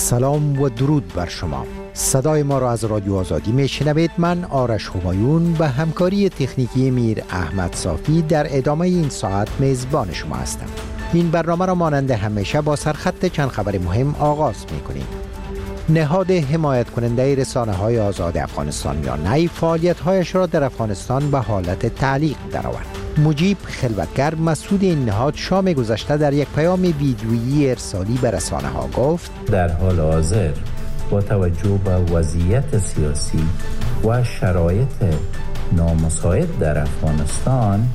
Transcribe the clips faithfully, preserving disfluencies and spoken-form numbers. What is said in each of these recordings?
سلام و درود بر شما. صدای ما را از رادیو آزادی میشنوید. من آرش همایون به همکاری تکنیکی میر احمد صافی در ادامه این ساعت میزبان شما هستم. این برنامه را مانند همیشه با سرخط چند خبر مهم آغاز می‌کنیم. نهاد حمایت کننده رسانه های آزاد افغانستان یا نی فعالیت هایش را در افغانستان به حالت تعلیق درآورد. مجیب خلوتگر مسئول این نهاد شام گذشته در یک پیام ویدیویی ارسالی به رسانه ها گفت در حال حاضر با توجه به وضعیت سیاسی و شرایط نامساعد در افغانستان،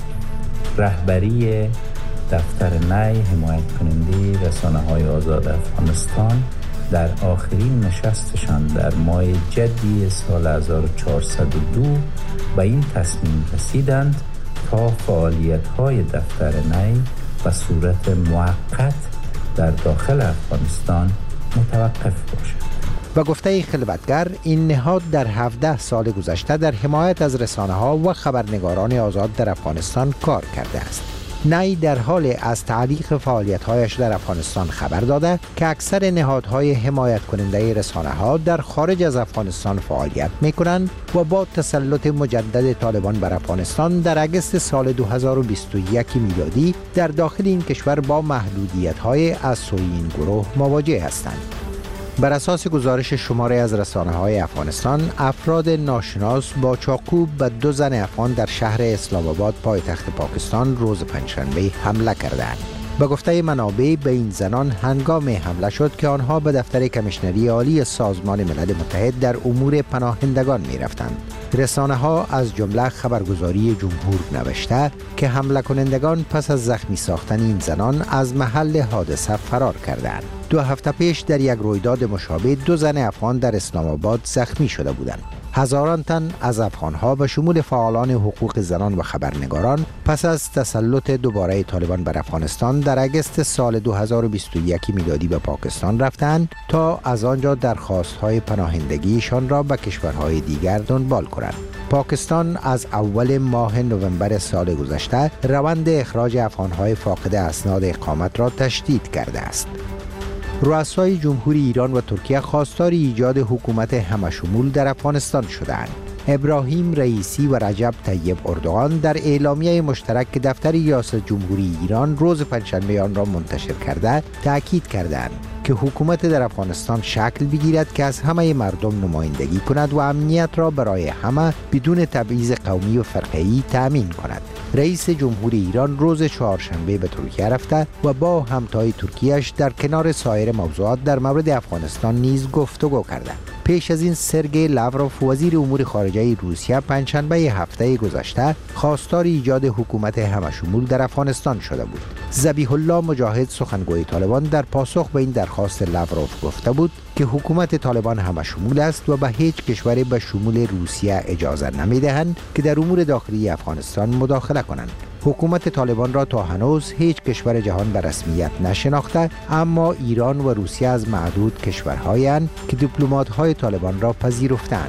رهبری دفتر نی حمایت کننده رسانه های آزاد افغانستان در آخرین نشستشان در ماه جدی سال هزار و چهارصد و دو به این تصمیم رسیدند تا فعالیت‌های دفتر نی به صورت موقت در داخل افغانستان متوقف باشد. و گفته خلوتگر این نهاد در هفده سال گذشته در حمایت از رسانه‌ها و خبرنگاران آزاد در افغانستان کار کرده است. نی در حال از تعلیق فعالیت‌هایش در افغانستان خبر داده که اکثر نهادهای حمایت کننده رسانه‌ها در خارج از افغانستان فعالیت می‌کنند و با تسلط مجدد طالبان بر افغانستان در اگست سال دو هزار و بیست و یک میلادی در داخل این کشور با محدودیت‌های از سوی این گروه مواجه هستند. بر اساس گزارش شماره از رسانه‌های افغانستان، افراد ناشناس با چاقو به دو زن افغان در شهر اسلام آباد پایتخت پاکستان روز پنجشنبه حمله کردند. به گفته منابع به این زنان هنگام حمله شد که آنها به دفتر کمیشنری عالی سازمان ملل متحد در امور پناهندگان می رفتند. رسانه ها از جمله خبرگزاری جمهور نوشته که حمله کنندگان پس از زخمی ساختن این زنان از محل حادثه فرار کردند. دو هفته پیش در یک رویداد مشابه دو زن افغان در اسلام آباد زخمی شده بودند. هزاران تن از افغان‌ها به شمول فعالان حقوق زنان و خبرنگاران پس از تسلط دوباره طالبان بر افغانستان در اگست سال دو هزار و بیست و یک میلادی به پاکستان رفتند تا از آنجا درخواست‌های پناهندگیشان را به کشورهای دیگر دنبال کنند. پاکستان از اول ماه نوامبر سال گذشته روند اخراج افغان‌های فاقد اسناد اقامت را تشدید کرده است. رؤسای جمهوری ایران و ترکیه خواستار ایجاد حکومت همشمول در افغانستان شدند. ابراهیم رئیسی و رجب طیب اردوغان در اعلامیه مشترک که دفتر ریاست جمهوری ایران روز پنجشنبه آن را منتشر کرده تأکید کردند که حکومت در افغانستان شکل بگیرد که از همه مردم نمایندگی کند و امنیت را برای همه بدون تبعیض قومی و فرقه‌ای تأمین کند. رئیس جمهوری ایران روز چهارشنبه به ترکیه رفته و با همتای ترکیه‌اش در کنار سایر موضوعات در مورد افغانستان نیز گفتگو کرده. پیش از این سرگئی لاوروف وزیر امور خارجه روسیه پنجشنبه هفته گذشته خواستار ایجاد حکومت همشمول در افغانستان شده بود. ذبیح الله مجاهد سخنگوی طالبان در پاسخ به این درخواست لاوروف گفته بود که حکومت طالبان همشمول است و به هیچ کشوری به شمول روسیه اجازه نمیدهند که در امور داخلی افغانستان مداخله کنند. حکومت طالبان را تا هنوز هیچ کشور جهان به رسمیت نشناخته، اما ایران و روسیه از معدود کشورهایند که دیپلمات‌های طالبان را پذیرفتند.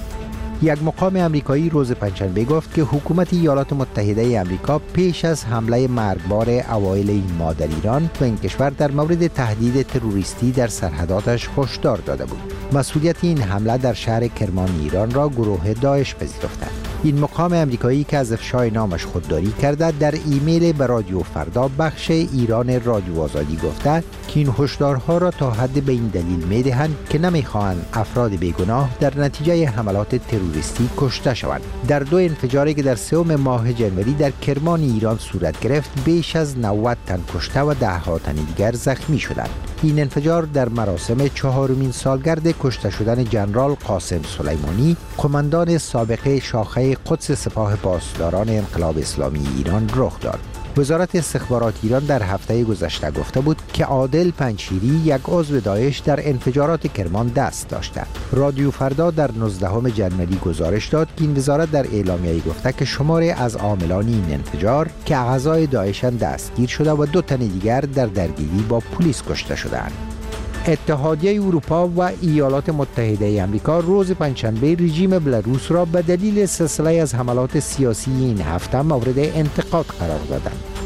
یک مقام امریکایی روز پنجشنبه گفت که حکومت ایالات متحده آمریکا پیش از حمله مرگبار اوایل این ماه در ایران و این کشور در مورد تهدید تروریستی در سرحداتش هشدار داده بود. مسئولیت این حمله در شهر کرمان ایران را گروه داعش پذیرفته. این مقام امریکایی که از افشای نامش خودداری کرده در ایمیل به رادیو فردا بخش ایران رادیو آزادی گفته که این هشدارها را تا حد به این دلیل می‌دهند که نمی‌خواهند افراد بیگناه در نتیجه حملات تروریستی کشته شوند. در دو انفجاری که در سوم ماه جنوری در کرمان ایران صورت گرفت بیش از نود تن کشته و ده ها تن دیگر زخمی شدند. این انفجار در مراسم چهارمین سالگرد کشته شدن ژنرال قاسم سلیمانی، قماندان سابق شاخه قدس سپاه پاسداران انقلاب اسلامی ایران رخ داد. وزارت استخبارات ایران در هفته گذشته گفته بود که عادل پنجشیری یک عضو داعش در انفجارات کرمان دست داشته. رادیو فردا در نوزدهم ژانویه گزارش داد که این وزارت در اعلامیه‌ای گفته که شماری از عاملان این انفجار که اعضای داعش دستگیر شده و دو تن دیگر در درگیری با پلیس کشته شدند. اتحادیه اروپا و ایالات متحده آمریکا روز پنجشنبه رژیم بلاروس را به دلیل سلسله از حملات سیاسی این هفته مورد انتقاد قرار دادند.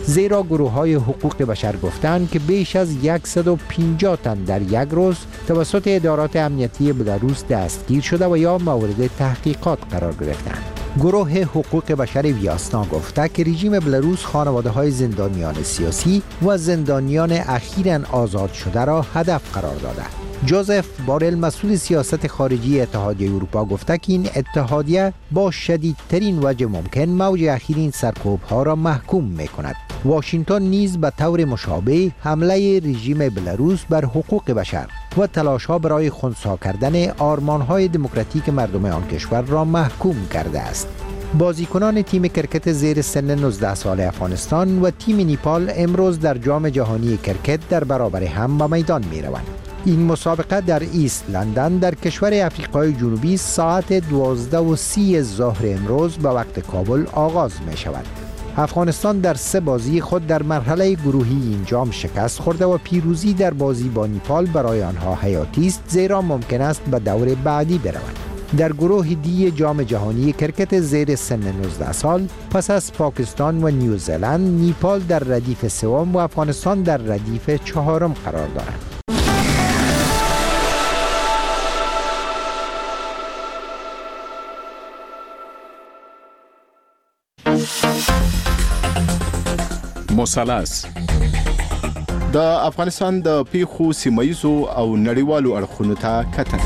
زیرا گروه های حقوق بشر گفتند که بیش از صد و پنجاه تن در یک روز توسط ادارات امنیتی بلاروس دستگیر شده و یا مورد تحقیقات قرار گرفتند. گروه حقوق بشر ویاسنا گفته که رژیم بلاروس خانواده های زندانیان سیاسی و زندانیان اخیراً آزاد شده را هدف قرار داده. جوزف بارل مسئول سیاست خارجی اتحادیه اروپا گفته که این اتحادیه با شدیدترین وجه ممکن موج اخیر این سرکوب‌ها را محکوم می‌کند. واشنگتن نیز به طور مشابه حمله رژیم بلاروس بر حقوق بشر و تلاش‌ها برای خنثی کردن آرمان‌های دموکراتیک مردم آن کشور را محکوم کرده است. بازیکنان تیم کرکت زیر سن نوزده سال افغانستان و تیم نیپال امروز در جام جهانی کرکت در برابر هم به میدان می‌روند. این مسابقه در ایست لندن در کشور افریقای جنوبی ساعت دوازده و سی ظهر امروز به وقت کابل آغاز می شود. افغانستان در سه بازی خود در مرحله گروهی این جام شکست خورده و پیروزی در بازی با نیپال برای آنها حیاتی است، زیرا ممکن است به دور بعدی بروند. در گروه دی جام جهانی کرکت زیر سن نوزده سال پس از پاکستان و نیوزلند، نیپال در ردیف سوم و افغانستان در ردیف چهارم قرار دارند. مثلث د افغانستان د پیښو سیمایزو او نړیوالو اړخونو ته کتنه.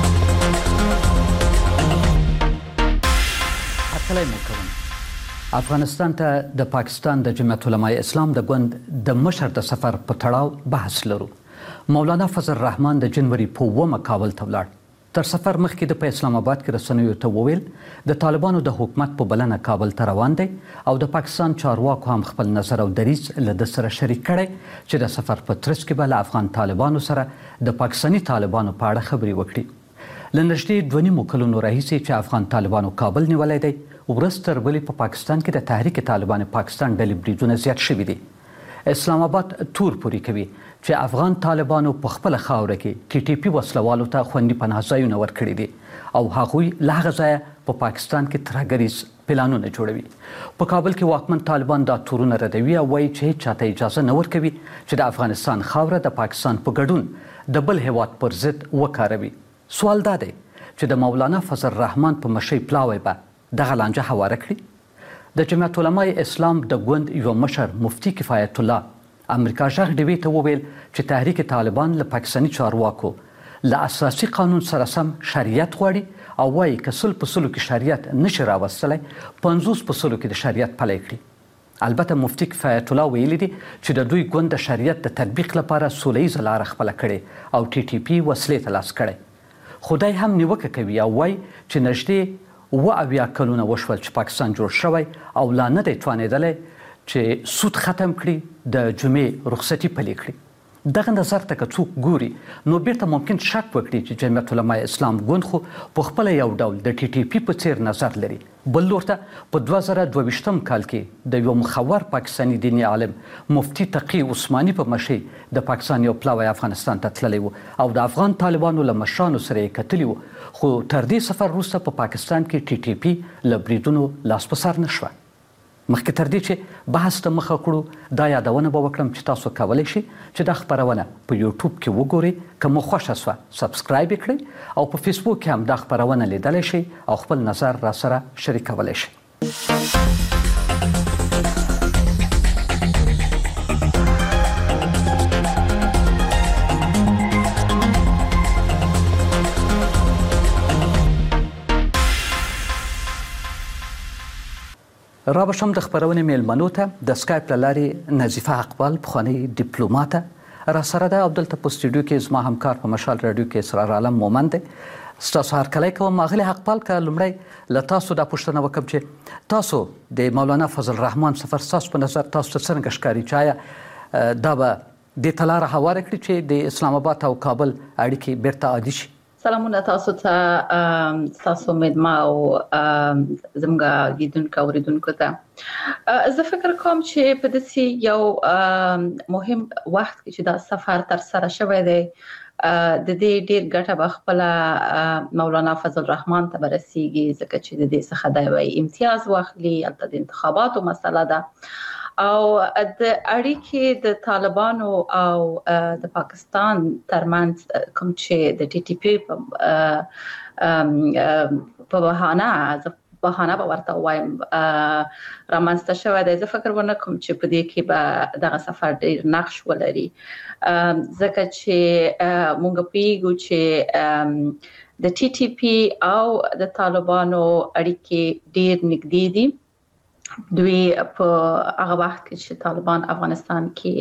هرکلی مو کوم. افغانستان ته د پاکستان د جمعیت علمای اسلام د ګوند د مشر د سفر په تړاو بحث لرو. مولانا فضل الرحمن د جنوري په اوومه کابل ته ولاړ. تر سفر مخکې د په اسلام آباد کې رسنیو ته وویل د طالبانو د حکومت په بلنه کابل ته روان دی او د پاکستان چارواکو هم خپل نظر او دریځ له ده سره شریک کړی چې د سفر په ترڅ کې به له افغان طالبانو سره د پاکستاني طالبانو په اړه خبرې وکړي. له نږدې دوه نیمو کلونو راهیسې چې افغان طالبانو کابل نیولی دی، ورځ تر بلې په پاکستان کې د تحریک طالبان پاکستان ډلې بریدونه زیات شوي دي. اسلام آباد تور پوري کوي چې افغان طالبانو په خپل خاوره کې ټي ټي پی وسلوالو ته خوندي پناه ځایونه ورکړي دي او هغوی له هغه ځایه په پاکستان کې ترهګریز پلانونه جوړوي. په کابل کې واکمن طالبان دا تورونه ردوي او وایي چې هیڅ چاته اجازه نه ورکوي چې د افغانستان خاوره د پاکستان په ګډون د بل هیواد پر ضد وکاروي. سوال دا دی چې د مولانا فضل الرحمن په مشۍ پلاوی به دغه لانجه هواره کړي. د جمعیت علمای اسلام د ګوند یو مشر مفتی کفایت الله امریکا ژغ ډیوي ته وویل چې تحریک طالبان له پاکستاني چارواکو له اساسي قانون سره سم شریعت غواړي او وایي که سل په سلو کې شریعت نشي راوستلی، پنځوس په سلو کې د شریعت پلی کړي. البته مفتی کفایت الله ویلي دي چې د دوی ګوند د شریعت د تطبیق لپاره سوله ییزه لاره خپله کړې او ټي ټي پی وسلې ته لاس کړی. خدای هم نیوکه کوي او وایي چې نږدې اوه اویا کلونه وشول چې پاکستان جوړ شوی او لا نه دی توانېدلی چې سود ختم کړي، د جمعې رخصتي پلې کړي. دغه نظر ته که څوک ګوري نو بیرته ممکن شک وکړي چې جمعیت علمای اسلام ګوند خو په خپله یو ډول د ټي ټي پی په څیر نظر لري. بل لور ته په دوه زره دوه ویشتم کال کې د یو مخور پاکستاني دیني عالم مفتی تقي عثماني په مشۍ د پاکستان یو پلاوی افغانستان ته تللی و او د افغان طالبانو له مشرانو سره یې کتلي و، خو تر دې سفر وروسته په پاکستان کې ټي ټي پی له بریدونو لاس په سر نه شوه. مخکې تر دې چې بحث ته مخه کړو، دا یادونه به وکړم چې تاسو کولی شئ چې دا خپرونه په یوټیوب کې وګورئ. که مو خوښه سوه سبسکرایب یې کړئ او په فیسبوک کې هم دا خپرونه لیدلی شئ او خپل نظر را سره شریکولی شئ. را بشم د خپرونې میلمنو ته د سکایپ له لارې نظیفه اقبال پخوانۍ ډیپلوماته را سره ده او دلته په سټوډیو کې زما همکار په مشال راډیو کې اسرار عالم مومند دی. ستاسو هرکلی کوم. اغلې اقبال که لومړی له تاسو دا پوښتنه وکړم چې تاسو د مولانا فضل الرحمن سفر ستاسو په نظر تاسو ته څرنګه ښکاري چې آیا دا به دې ته لاره هواره کړي چې د اسلام آباد او کابل اړیکې بیرته عادي شي؟ سلامونه تاسو ته، تاسو مدما او زموږ لیدونکو اوریدونکو ته. زه فکر کوم چې په داسې یو مهم وخت کې چې دا سفر تر سره شوی دی، د دې ډیر ګټه به خپله مولانا فضل الرحمن ته برسیږي، ځکه چې د دې څخه د یو امتیاز واخلي. هلته د انتخاباتو مسله ده او د اړیکې د طالبانو او د پاکستان ترمنځ کوم چې د ټي ټي پی په بهانه بهانه به ورته وایم رامنځته شوی دی. زه فکر ونه کوم چې په دې کې به دغه سفر ډېر نقش ولري، ځکه چې موږ پیږو چې د ټي ټي پی او د طالبانو اړیکې ډېر نږدې دي. دوی په هغه وخت کې چې طالبان افغانستان کې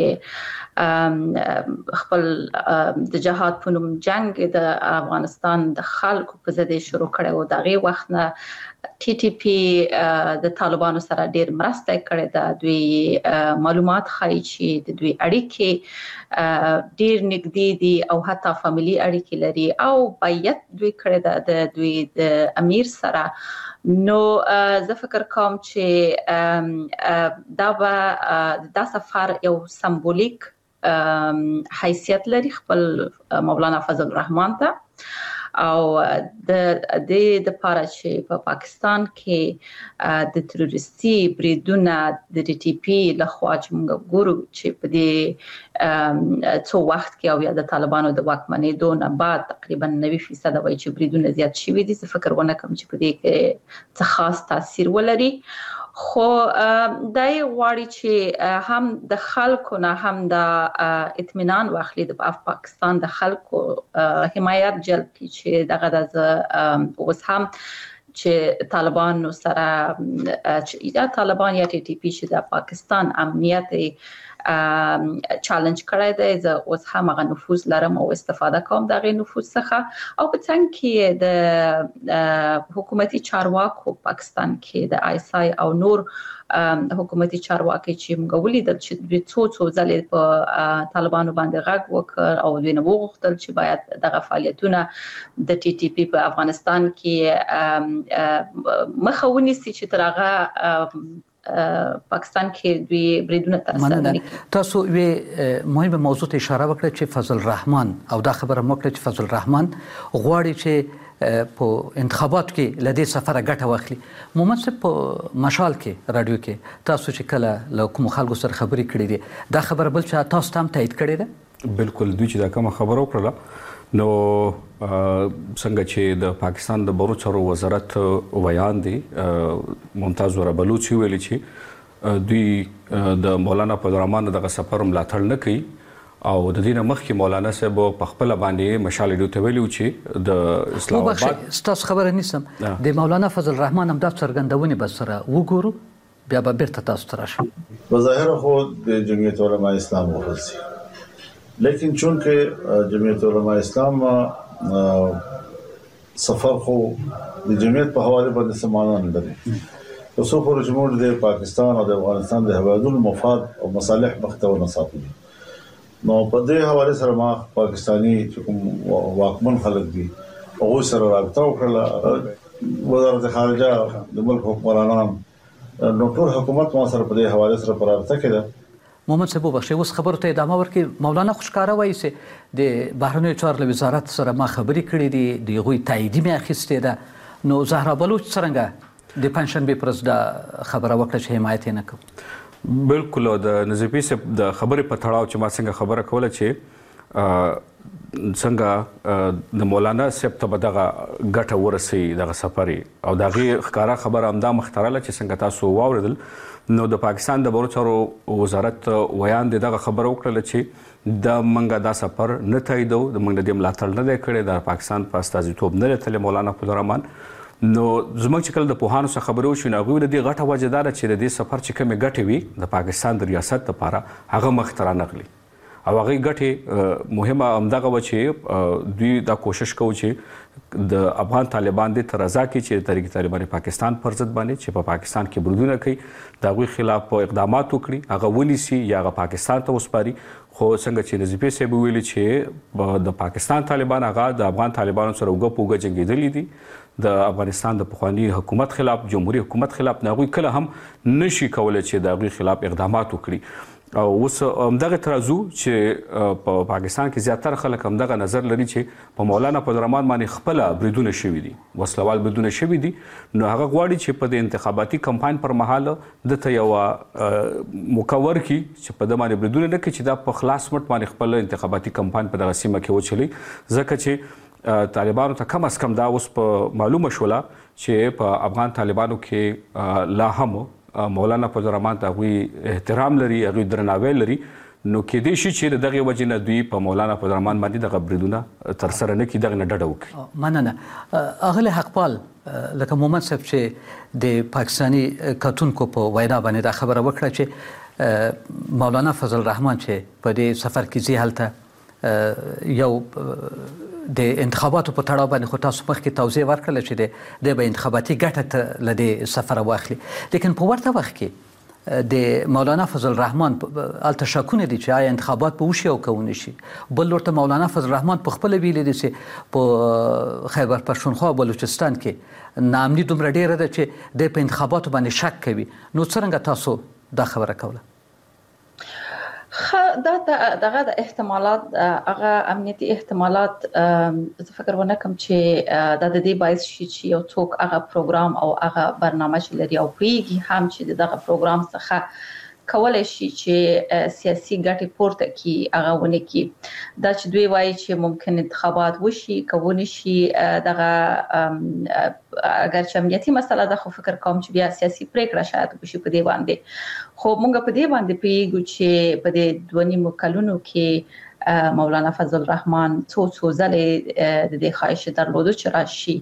خپل د جهاد په نوم جنگ د افغانستان د خلکو په ضد شروع کړی و، دغه وخت نه ټي ټي پی د طالبانو سره ډېر مرسته کړې ده. دوی معلومات ښایي چې د دوی اړیکې ډېر نږدې دي او حتی فامیلي اړیکې لري او باید دوی کړې ده د دوی د امیر سره. نو زه فکر کوم چې دا به دا سفر یو سمبولیک حیثیت لري خپل مولانا فضل الرحمن ته، او د دې د پاره چې په پاکستان کې د تروریستي بریدونه د ټي ټي پی لخوا چې موږ ګورو چې په دې څو وخت کې او یا د طالبانو د واکمنېدو نه بعد تقریبا نوي فیصد وایي چې بریدونه زیات شوي دي. زه فکر ونه کوم چې په دې کې څه خاص تاثیر ولري، خو دای غواړي چې هم د خلکو نه هم د اطمینان واخلي، د پاکستان د خلکو حمایت جلب کړي چې دغه د اوس هم چې طالبان سره یا طالبان یا ټي ټي پی چې د پاکستان امنیت چالنج کړی دی. زه اوس هم هغه نفوذ لرم او استفاده کوم د هغې نفوذ څخه، او په څنګ کې د حکومتي چارواکو پاکستان کې د آی اس آی او نور حکومتي چارواکي چې موږ ولیدل چې دوی څو څو ځلې په طالبانو باندې غږ وکړ او دوی نه وغوښتل چې باید دغه فعالیتونه د ټي ټي پی په افغانستان کې مخه ونیسي چې تر هغه پاکستان کې دوی بریدونه ترسره کړي. تاسو یو مهمه موضوع ته اشاره وکړه چې فضل الرحمن، او دا خبره مو کړه چې فضل الرحمن غواړي چې په انتخابات کې لدې سفره ګټه واخلي. محمد صاحب په مشال کې رادیو کې تاسو چې کله له کوم خلکو سره خبرې کړې دي، دا خبره بل چې تاسو هم تایید کړې ده؟ بالکل، دوی چې دا کوم خبره وکړه نو څنګه چې د پاکستان د بهرنیو چارو وزارت ویان دی ممتاز ور بلوچ ویلي چې دوی د مولانا فضل الرحمن دغه سفر ملاتړ نه کوي، او د دې نه مخکې مولانا صاحب په خپل باندې مشال ډیو ته ویلو چې د اسلام آباد تاسو خبره نیسم د مولانا فضل الرحمن هم د څرګندونې بس سره وګورو بیا به بیرته تاسو ته راشم. بظاهر خود د جمعیت علماء اسلام وغوښتي، لیکن چونکه جمعیت علماء اسلام سفر خو د جمعیت په حواله باندې سمانه نه لري، اوسو پر جمهور د پاکستان او د افغانستان د هوادونو مفاد او مصالح مختو نه ساتي. نو په دې حواله سره ما پاکستانی چې کوم واکمن خلک دي هغه سره رابطه وکړه، وزارت خارجه د ملک حکمرانان نو ټول حکومت ما سره په دې حواله سره پرارته کړه. محمد صاحب بخښي اوس خبرو ته ادامه ورکړي. مولانا خوشکاره وایي چې د بهرنیو چارو وزارت سره ما خبرې کړې دي، د هغوی تاییدي مې اخیستې ده. نو زهرا بلوچ څرنګه د پنجشنبې پر ورځ دا خبره وکړه چې حمایت یې نه کوو؟ بالکل، د نظیفي صاحب د خبرې په تړاو چې ما څنګه خبره کوله چې څنګه د مولانا صاحب ته به دغه ګټه ورسي دغه سفر، او د هغې ښکاره خبره همدا مخترله چې څنګه تاسو واورېدل. نو د پاکستان د بهرنیو چارو وزارت ویان د دغه خبره وکړله چې د منګه دا سفر نه تاییدو، د منګ د ملاتړ نه دی کړی، د پاکستان په استازیتوب نه دی تللی مولانا فضل الرحمن. نو زموږ چې کله د پوهانو سره خبرې وشوې نو هغوی د دې غټه وجه دا ده چې د دې سفر چې کومې ګټې وي د پاکستان د ریاست لپاره هغه مخې ته رانغلي، او هغې ګټې مهمه همدغه وه چې دوی دا کوشش کوو چې د افغان طالبان دې ته رضا کړي چې تحریک طالبان پاکستان پر ضد باندې چې په پاکستان کې بریدونه کوي د هغوی خلاف اقدامات وکړي، هغه ونیسي یا هغه پاکستان ته وسپاري. خو څنګه چې نظیفي صاحب ویلي چې د پاکستان طالبان هغه د افغان طالبانو سره اوږه په اوږه جنګېدلي دي، د افغانستان د پخواني حکومت خلاف، جمهوریت حکومت خلاف، هغوی کله هم نشي کولی چې د هغوی خلاف اقدامات وکړي. او اوس همدغه ترازو چې په پاکستان کې زیاتره خلک همدغه نظر لري چې په مولانا فضل الرحمن باندې خپل بریدونه شوي دي، وسلوال بریدونه شوي دي، نو هغه غواړي چې په د انتخاباتي کمپاین پر مهال دته یو مکور کی چې په د باندې بریدونه نه کوي چې دا په خلاص مټ باندې خپل انتخاباتي کمپاین په دغه سیمه کې وچلي، ځکه چې طالبانو ته کم از کم دا اوس په معلومه شوله چې په افغان طالبانو کې لا هم مولانا فضل الرحمن ته هغوی احترام لري، هغوی درناوی لري، نو کېدای شي چې د دغې وجې نه دوی په مولانا فضل الرحمن باندې دغه بریدونه ترسره نه کړي، دغې نه ډډه وکړي. مننه. اغلی حقپال لکه مومن صاحب چې د پاکستاني کتونکو په وینا باندې دا خبره وکړه چې مولانا فضل الرحمن چې په دې سفر کې ځي هلته یو د انتخاباتو په تړاو باندې خو تاسو مخکې توضیح ورکړله چې د به انتخاباتي ګټه له دې سفره واخلي، لیکن په ورته وخت کې د مولانا فضل الرحمن هلته شکونه دي چې آیا انتخابات به وشي او که ونه شي. بل ورته مولانا فضل الرحمن په خپله ویلي دي چې په خیبر پښتونخوا او بلوچستان کې ناامني دومره ډېره ده چې دی په انتخاباتو باندې شک کوي. نو څرنګه تاسو دا خبره کوله؟ دا دغه د احتمالات هغه امنیتي احتمالات زه فکر ونه کوم چې دا د دې باعث شي چې یو څوک هغه پروګرام او هغه برنامه چې لري او پوهیږي هم چې دغه پروګرام څخه کولای شي چې سیاسي ګټې پورته کړي هغه ونه کړي. دا چې دوی وایي چې ممکن انتخابات وشي که ونه شي دغه اگر چې امنیتي مسله ده، خو فکر کوم چې بیا سیاسي پریکړه شاید وشي په دې باندې. خو موږ په دې باندې پوهیږو چې په دې دوه نیمو کلونو کې مولانا فضل الرحمن څو څو ځلې د دې خواهش درلوده چې راشي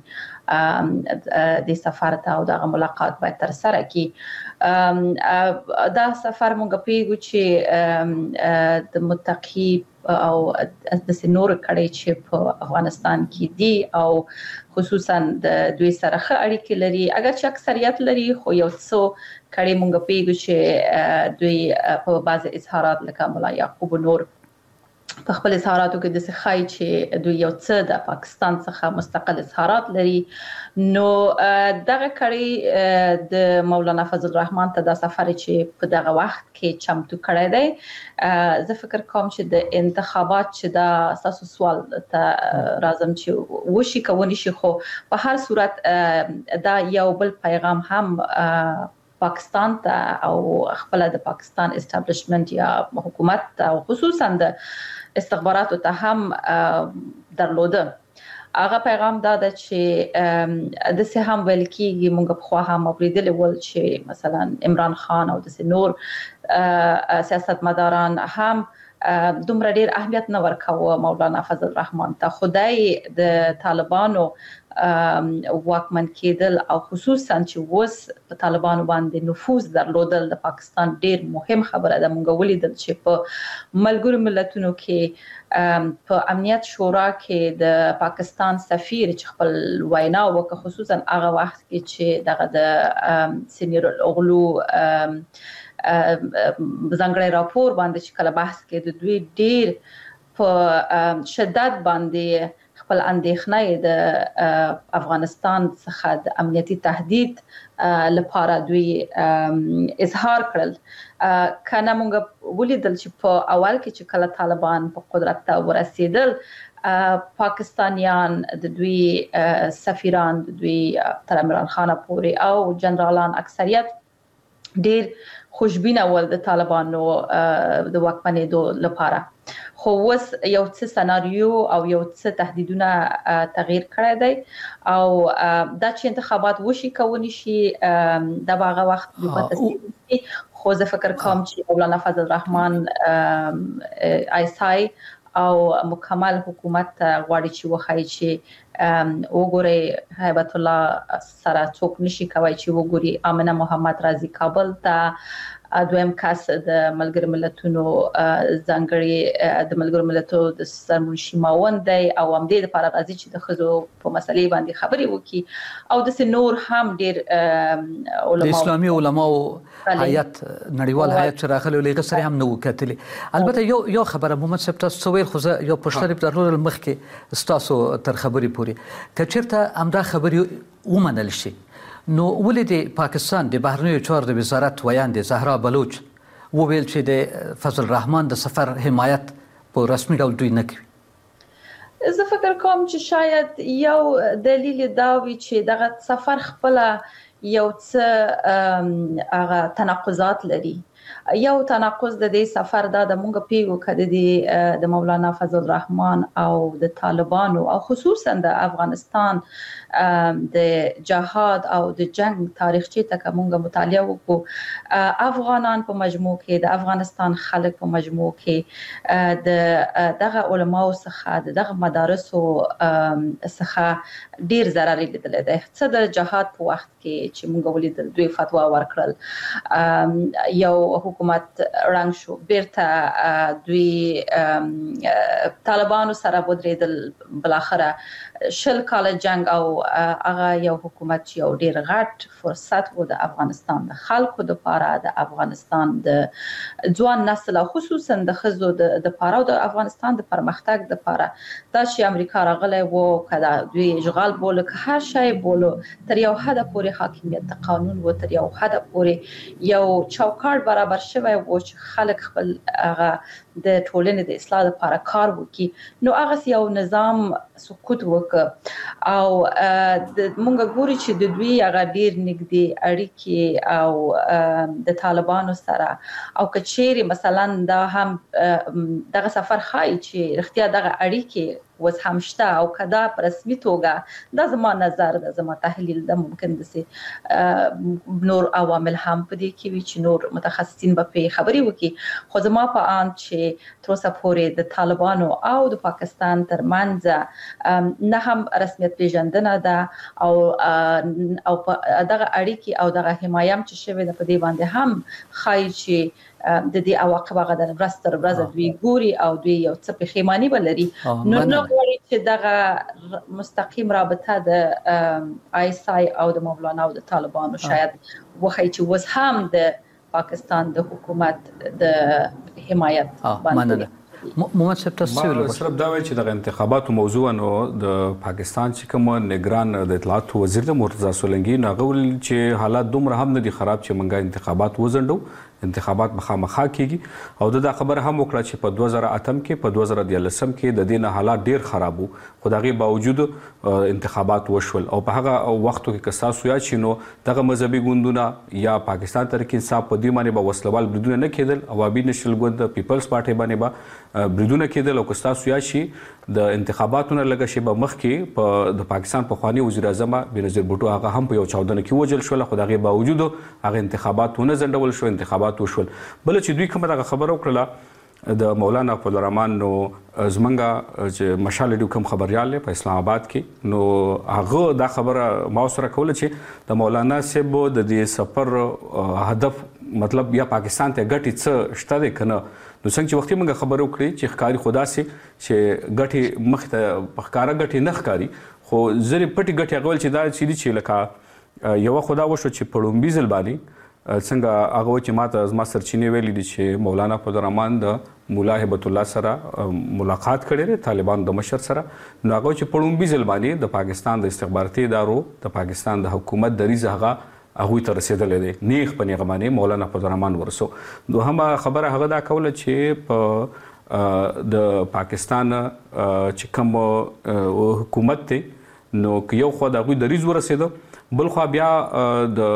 د سفر ته او دغه ملاقات باید ترسره کړي. دا سفر موږ پوهیږو چې د متقي او د سنور کړي چې په افغانستان کې دي او خصوصا د دوی سره ښه اړیکې لري، اگر چې اکثریت لري خو یو څو کړي موږ پوهیږو چې دوی په بعض اظهارات لکه ملا یعقوب نور په خپل اظهاراتو کې د سخای چې دوی یو څه د پاکستان څخه مستقل اظهارات لري. نو دغه کړي د مولانا فضل الرحمن ته د سفر چې په دغه وخت کې چمتو کړی دی، زه فکر کوم چې د انتخابات چې دا تاسو سوال ته راځم چې وشي که ونه شي، خو په هر صورت دا یو بل پیغام هم پاکستان ته او خپل د پاکستان استابلیشمنت یا حکومت او خصوصا د استخباراتو ته هم درلوده. هغه پیغام دا ده چې د سه هم ویل کېږي، موږ په خوا هم اوریدلی ول چې مثلا عمران خان او د نور سیاستمداران هم دومره ډیر اهمیت نه ورکاوه مولانا فضل الرحمن ته. خدای د طالبانو واکمن کېدل او خصوصا چې اوس په طالبانو باندې نفوذ درلودل د پاکستان ډیر مهم خبره ده. موږ ولیدل چې په ملګرو ملتونو کې په امنیت شورا کې د پاکستان سفیر چې خپل وینا وکړه، خصوصا هغه وخت کې چې دغه د سینیر الاغلو ځانګړی راپور باندې چې کله بحث کې د دوی ډیر په شدت باندې خپل اندېښنه د افغانستان څخه د امنیتي تهدید لپاره دوی اظهار کړل. کنه موږ ولیدل چې په اول کې چې کله طالبان په قدرت ته ورسېدل، پاکستانیان د دوی سفیران د دوی تر عمران خان پورې او جنرالان اکثریت ډیر خوشبینه ول د طالبانو د واکمنېدو لپاره. خو اوس یو څه سناریو او یو څه تهدیدونه تغییر کړی دی او دا چې انتخابات وشي که ونه شي دا به هغه وخت په تصدیق. خو زه فکر کوم چې مولانا فضل الرحمن ایسای او مکمل حکومت غواړي چې وخایي چې وګوري هیبت الله سره څوک نشي کوي چې وګوري امنه محمد رازي کابل ته دویم کس د ملګرو ملتونو ځانګړي د ملګرو ملتونو د سرمنشي ماوند دی او هم دې لپاره راځي چې د خزو په مسلې باندې خبرې وکړي او د نور هم ډیر علماء د اسلامي علماو هیئت نړیوال هیئت چې راغلي لږ سره هم نو کتلي. البته یو یو خبره محمد صاحب تاسو ویل خو یو پښتني درلود مخکې تاسو تر خبرې پوري کچرته امدا خبرې ومنل شي، نو ولې د پاکستان د بهرنیو چارو د وزارت ویاندې زهرا بلوچ وویل چې د فضل الرحمن د سفر حمایت په رسمي ډول دوی نه کوي. زه فکر کوم چې شاید یو دلیل دا وي چې دغه سفر خپل یو څه هغه تناقضات لري. یو تناقض د دې سفر دا د مونږ پیو کړي د مولانا فضل الرحمن او د طالبانو او خصوصا د افغانستان د جهاد او د جنگ تاریخچه ته مونږ مطالعه وکړو. افغانان په مجموع کې د افغانستان خلک په مجموع کې د دغه علماو څخه دغه مدارسو څخه ډیر ضرر لیدل دي. څه د جهاد په وخت کې چې مونږ ولیدل دوی فتوا ورکړل یو حکومت رنګ شو بیرته دوی طالبانو سره ودرېدل بلاخره شل کال جنگ او هغه یو حکومت چې یو ډیر غټ فرصت و د افغانستان د خلکو د لپاره د افغانستان د ځوان نسل خصوصا د خزو د لپاره او د افغانستان د پرمختګ د لپاره دا چې امریکا راغلی وو کدا دوی اشغال بوله که هر شی بوله تر یو حد پورې حاکمیت د قانون و تر یو حد پورې یو چوکاټ برابر شوی و چې خلک خپل هغه د ټولنې د اصلاح لپاره کار وکړي. نو هغه یو نظام سقوط وکړ او د مونږ ګوري چې د دوی هغه ډیر نږدې اړیکې او د طالبانو سره او کچېری مثلا دا هم دغه سفر خای چې اختیار دغه اړیکې وز همشته او کدا په رسمي توګه دا زما نظر د زما تحلیل د ممکن دسي نور عوامل هم په دې کې وی چې نور متخصصین به په خبري وکي. خو زما په ان چې تر اوسه پورې د طالبانو او د پاکستان ترمنځ نه هم رسمیت پیژندنه ده او او دغه اړیکې او دغه حمایت چې شوی د په دې باندې هم خای چې د دې عواقب هغه د ورځ تر ورځې دوی ګوري او دوی یو څه پښیمانی ولري. نو نو غواړي چې دغه مستقیم رابطه د آی اس آی او د مولانا او د طالبانو شاید وخی چې وز هم د پاکستان د حکومت د حمایت باندې محمد صاحب تاسو صرف دا وایي چې د انتخاباتو موضوع نو د پاکستان چې کوم نگران د اطلاعات وزیر د مرتضی سولنګي ناغول چې حالات دومره هم نه دي خراب چې منګه انتخابات وزندو انتخابات مخامخا کیږي او دا خبره هم وکړه چې په دوه زره اتم کې په دوه زره دیارلسم کې د دې نه حالات ډیر خراب وو خو دغه باوجود انتخابات وشول او په هغه وختو کې کساسو یا چې نو دغه مذهبي ګوندونه یا پاکستان تحریک انصاف په دې باندې به وسلوال بریدونه نه کېدل عوامي نشل ګوند پیپلز پارټي باندې به بریدونه کېدل او کساسو یا چې د انتخاباتونو لګه شی به مخ کې په د پاکستان په خواني وزیر اعظم بنظیر بوټو هغه هم په یو چاودنه کې وجل شو خو دغه باوجود هغه انتخاباتونه زندول شو انتخابات وشول. بل چې دوی کومه دغه خبره وکړه د مولانا فضل الرحمن نو زمنګا چې مشال ډیو کوم خبريال په اسلام آباد کې نو هغه دا خبره ما سره کوله چې د مولانا صاحب د دې سفر هدف مطلب یا پاکستان ته ګټي څه شته کنه نو څنګه چې وختي موږ خبرو کړې چې ښکاری خدا سي چې ګټي مخ ته پخکارا ګټي نه ښکاری خو زری پټي ګټي غول چې دا چې لکه یو خدا وشو چې پړومبي ځل باندې څنګه هغه چې ماته زما سرچینې ویلي دي چې مولانا فضل الرحمن د مولا هبت الله سره ملاقات کړي طالبان د مشر سره نو هغه چې پړومبي ځل باندې د پاکستان د استخباراتي ادارو د پاکستان د حکومت دریزه هغه هغه ته رسیدلې دي نیخ په نیغه باندې مولانا فضل الرحمن ورسو نو هم خبره هغه دا کوله چې په د پاکستان چې کوم حکومت ته نو یو خو د هغه دریز ورسېده بل خو بیا د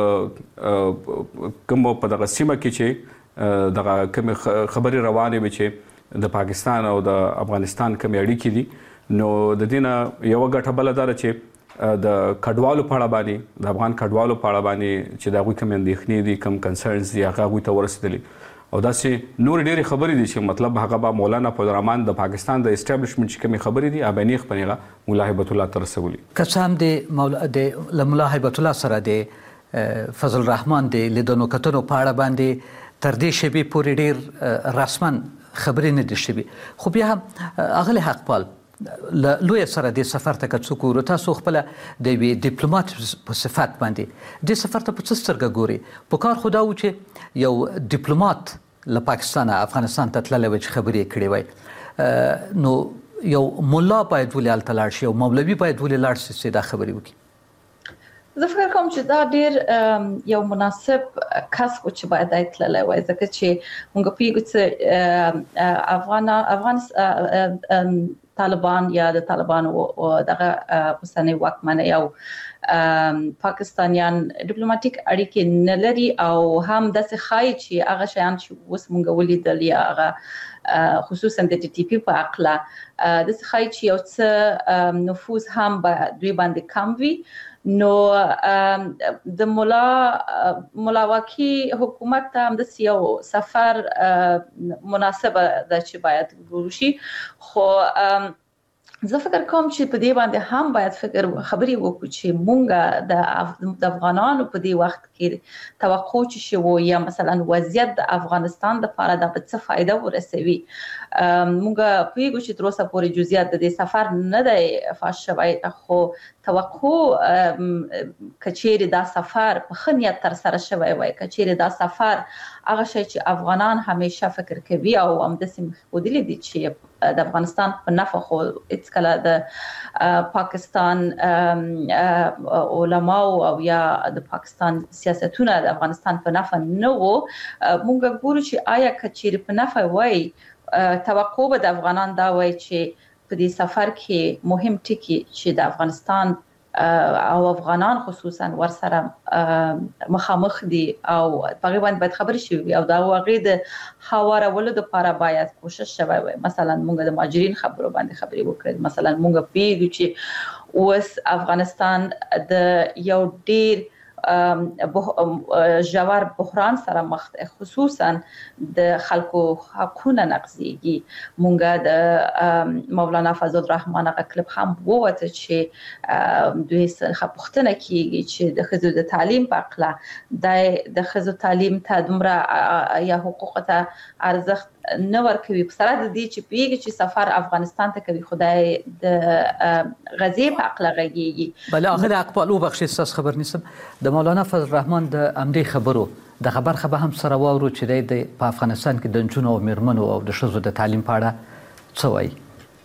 کوم په دغه سیمه کې چې دغه کوم خبري روانه وي چې د پاکستان او د افغانستان کوم اړیکې دي نو د دینه یو غټه بل دار چې د کډوالو په اړه باندې د افغان کډوالو په اړه باندې چې دا غوي کوم اندېښنې دي کوم کنسرنز دي هغه غوي ته ورسېدلي او دا سي نور ډېری خبرې دي چې مطلب هغه به مولانا فضل الرحمن د پاکستان د اسټابلیشمنت چې کوم خبرې دي ابانیخ پنیغه مولا هبت الله ترسولي قسم دي مولا د مولا هبت الله سره د فضل الرحمن د لیدونو کتنو په اړه باندې تر دې شبي پورې ډېر رسمن خبرې نه دي شوي خو بیا اغلی حق پال لوی سره د سفر ته کڅو کو تاسو خپل د وی ډیپلوماټ په صفت باندې د سفر ته په څسترګه ګوري په کار خدا و چې یو ډیپلوماټ له پاکستان افغانستان ته تللی و چې خبرې کړې وای نو یو مولا باید ولې الته لاړ شي او مولوي باید ولې لاړ شي دا خبرې وکړي. زه فکر کوم چې دا ډیر یو مناسب کس و چې باید ایتللی وای ځکه چې موږ پیږو چې افغان افغان طالبان یا د طالبان او دغه اوسنۍ واکمنۍ او پاکستانیان ډیپلوماټیک اړیکې نه لري او هم داسې ښایي چې هغه شیان چې اوس موږ ولیدل یا هغه خصوصا د ټي ټي پی په اړه داسې ښایي چې یو څه نفوذ هم به دوی باندې کم وي. نو د مولا ملاواکي حکومت ته هم د یو سفر مناسبه ده چې باید وشي، خو زه فکر کوم چې په دې باندې هم باید فکر خبري وکړو چې مونږ د افغانانو په دې وخت کې توقع چې شو یا مثلا وضعیت د افغانستان د لپاره د څه فائدہ ورسوي. مونږ پیګو چې تر اوسه پورې جزئیات د دې سفر نه دی فاش شوی، خو توقع کچېری دا سفر په خنیت تر سره شوی وای، کچېری دا سفر هغه شی چې افغانان همیشه فکر کوي او هم د سیمه خودلی دي چې د افغانستان په نفع خو هیڅ کله د پاکستان علما او یا د پاکستان سیاستونه د افغانستان په نفع نه وو. مونږ ګورو چې آیا کچېری په نفع وای، توقع به د افغانان دا وای چې په دې سفر کې مهم ټکی چې د افغانستان او افغانان خصوصا ورسره مخامخ دي او په غوښتنه باید خبرې شي او دا واغې د حوارولو لپاره باید کوشش شوی وي. مثلا موږ د مهاجرین خبرو باندې خبرې وکړو، مثلا موږ پیږو چې اوس افغانستان د یو ډیر جوار بحران سره مخ ده، خصوصا د خلکو حقونه نقضيږي. مونږه د مولانا فضل الرحمن هغه کلب هم ووته چې دوی څخه پوښتنه کیږي چې د خزو د تعلیم په اړه د خزو تعلیم ته دومره یا حقوق ته ارزښت نه ورکوي، په سره د دې چې پیږي چې سفر افغانستان ته کوي خدای د غزي په اړه غږیږي. بل هغه اقبالو بخشي ساس خبر نیسم د مولانا فضل الرحمن د امدی خبرو د خبر خبر هم سره واورو چې د په افغانستان کې د جنونو او میرمنو او د شذو د تعلیم په اړه څه وایي.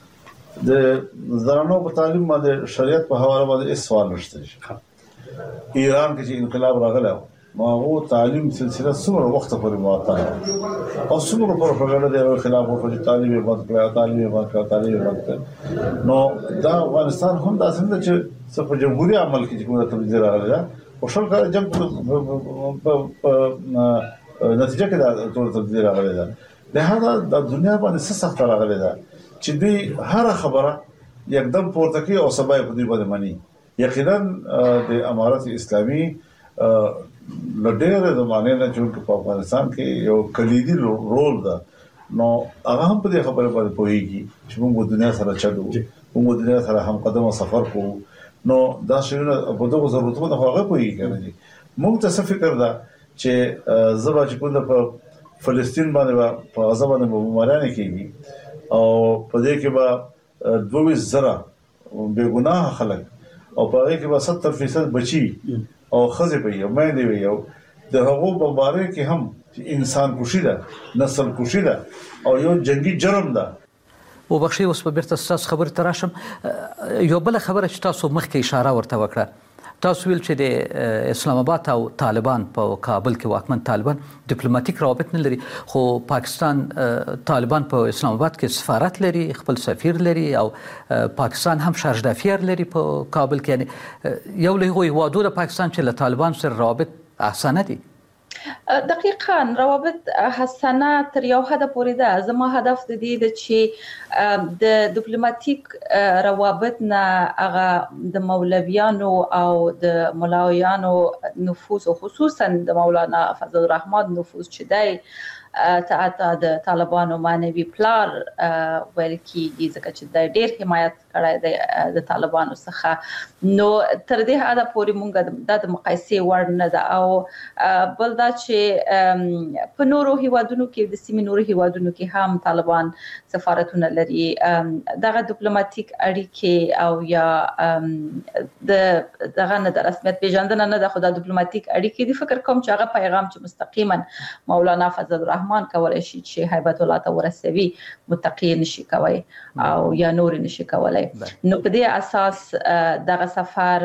د زنانو په تعلیم باندې شریعت په حواله باندې هیڅ سوال نشته. ایران کې چې انقلاب راغلی ما هو تعلیم سلسله څومره وخت پورې معطله او څومره پروپاګاندا د خلاف ورته تعلیم بند کړه تعلیم بند کړه تعلیم بند کړه. نو دا افغانستان هم د اسنه چې صف جمهوریت عمل کې کومه تبدیل راغلی ده او شل کال جنگ په نتیجه کې دا ټول تبدیل راغلی ده. لهدا د دنیا باندې څه سخت راغلی ده چې دوی هر خبره یکدم پورته کوي او سبا په دې باندې مانی. یقینا د امارت اسلامي لډېر د معنی نه چې په افغانستان کې یو کلیدي رول ده، نو هغه هم په دې خبره باندې پوهیږي چې موږ دنیا سره چلو، موږ دنیا سره هم قدمه سفر کوو. نو دا شیونه په دغه ضرورتونو هغه پوهیږي. موږ ته څه فکر ده چې زبا چې کوم په فلسطین باندې په غزا باندې بمباران کیږي او په دې کې به دوه زره بے ګناه خلک او په هغه کې به ستر فیصد بچي او خزه په یو مې دی یو د هغو بمبارۍ کې هم انسان کوشي ده، نسل کوشي ده او یو جنگي جرم ده. او بخشي اوس په بیرته تاسو خبر تراشم یو بل خبره چې تاسو مخکې اشاره ورته وکړه. تاسو ویل چې د اسلام آباد او طالبان په کابل کې واکمن طالبان ډیپلوماټیک روابط نه لري، خو پاکستان طالبان په اسلام آباد کې سفارت لري، خپل سفیر لري او پاکستان هم شارژدافیر لري په کابل کې. یعنی یو له هیوادونو د پاکستان چې له طالبان سره روابط احسانه دي. دقیقاً روابط حسنه تر یو حد پورې ده. زما هدف د دې د چې د ډیپلوماټیک روابط نه هغه د مولویانو او د ملاویانو نفوذ او خصوصا د مولانا فضل الرحمن نفوذ چې دی ته د طالبانو معنوي پلار ویل کیږي ځکه چې د ډېر حمایت کړی دی د طالبانو څخه. نو تر دې حد پورې مونږ د مقایسې وړ نه ده. او بل دا چې په نورو هیوادونو کې د سیمې نورو هیوادونو کې هم طالبان سفارتونه لري. دغه ډیپلوماټیک اړیکې او یا د دغه نه د رسمیت پیژندنه نه ده، خو د ډیپلوماټیک اړیکې د فکر کوم چې هغه پیغام چې مستقیما مولانا فضل الرحمن کولای شي چې هیبت الله ته ورسوي متقی نشي کوي او یا نور نشي کولای. نو په دې اساس دغه سفر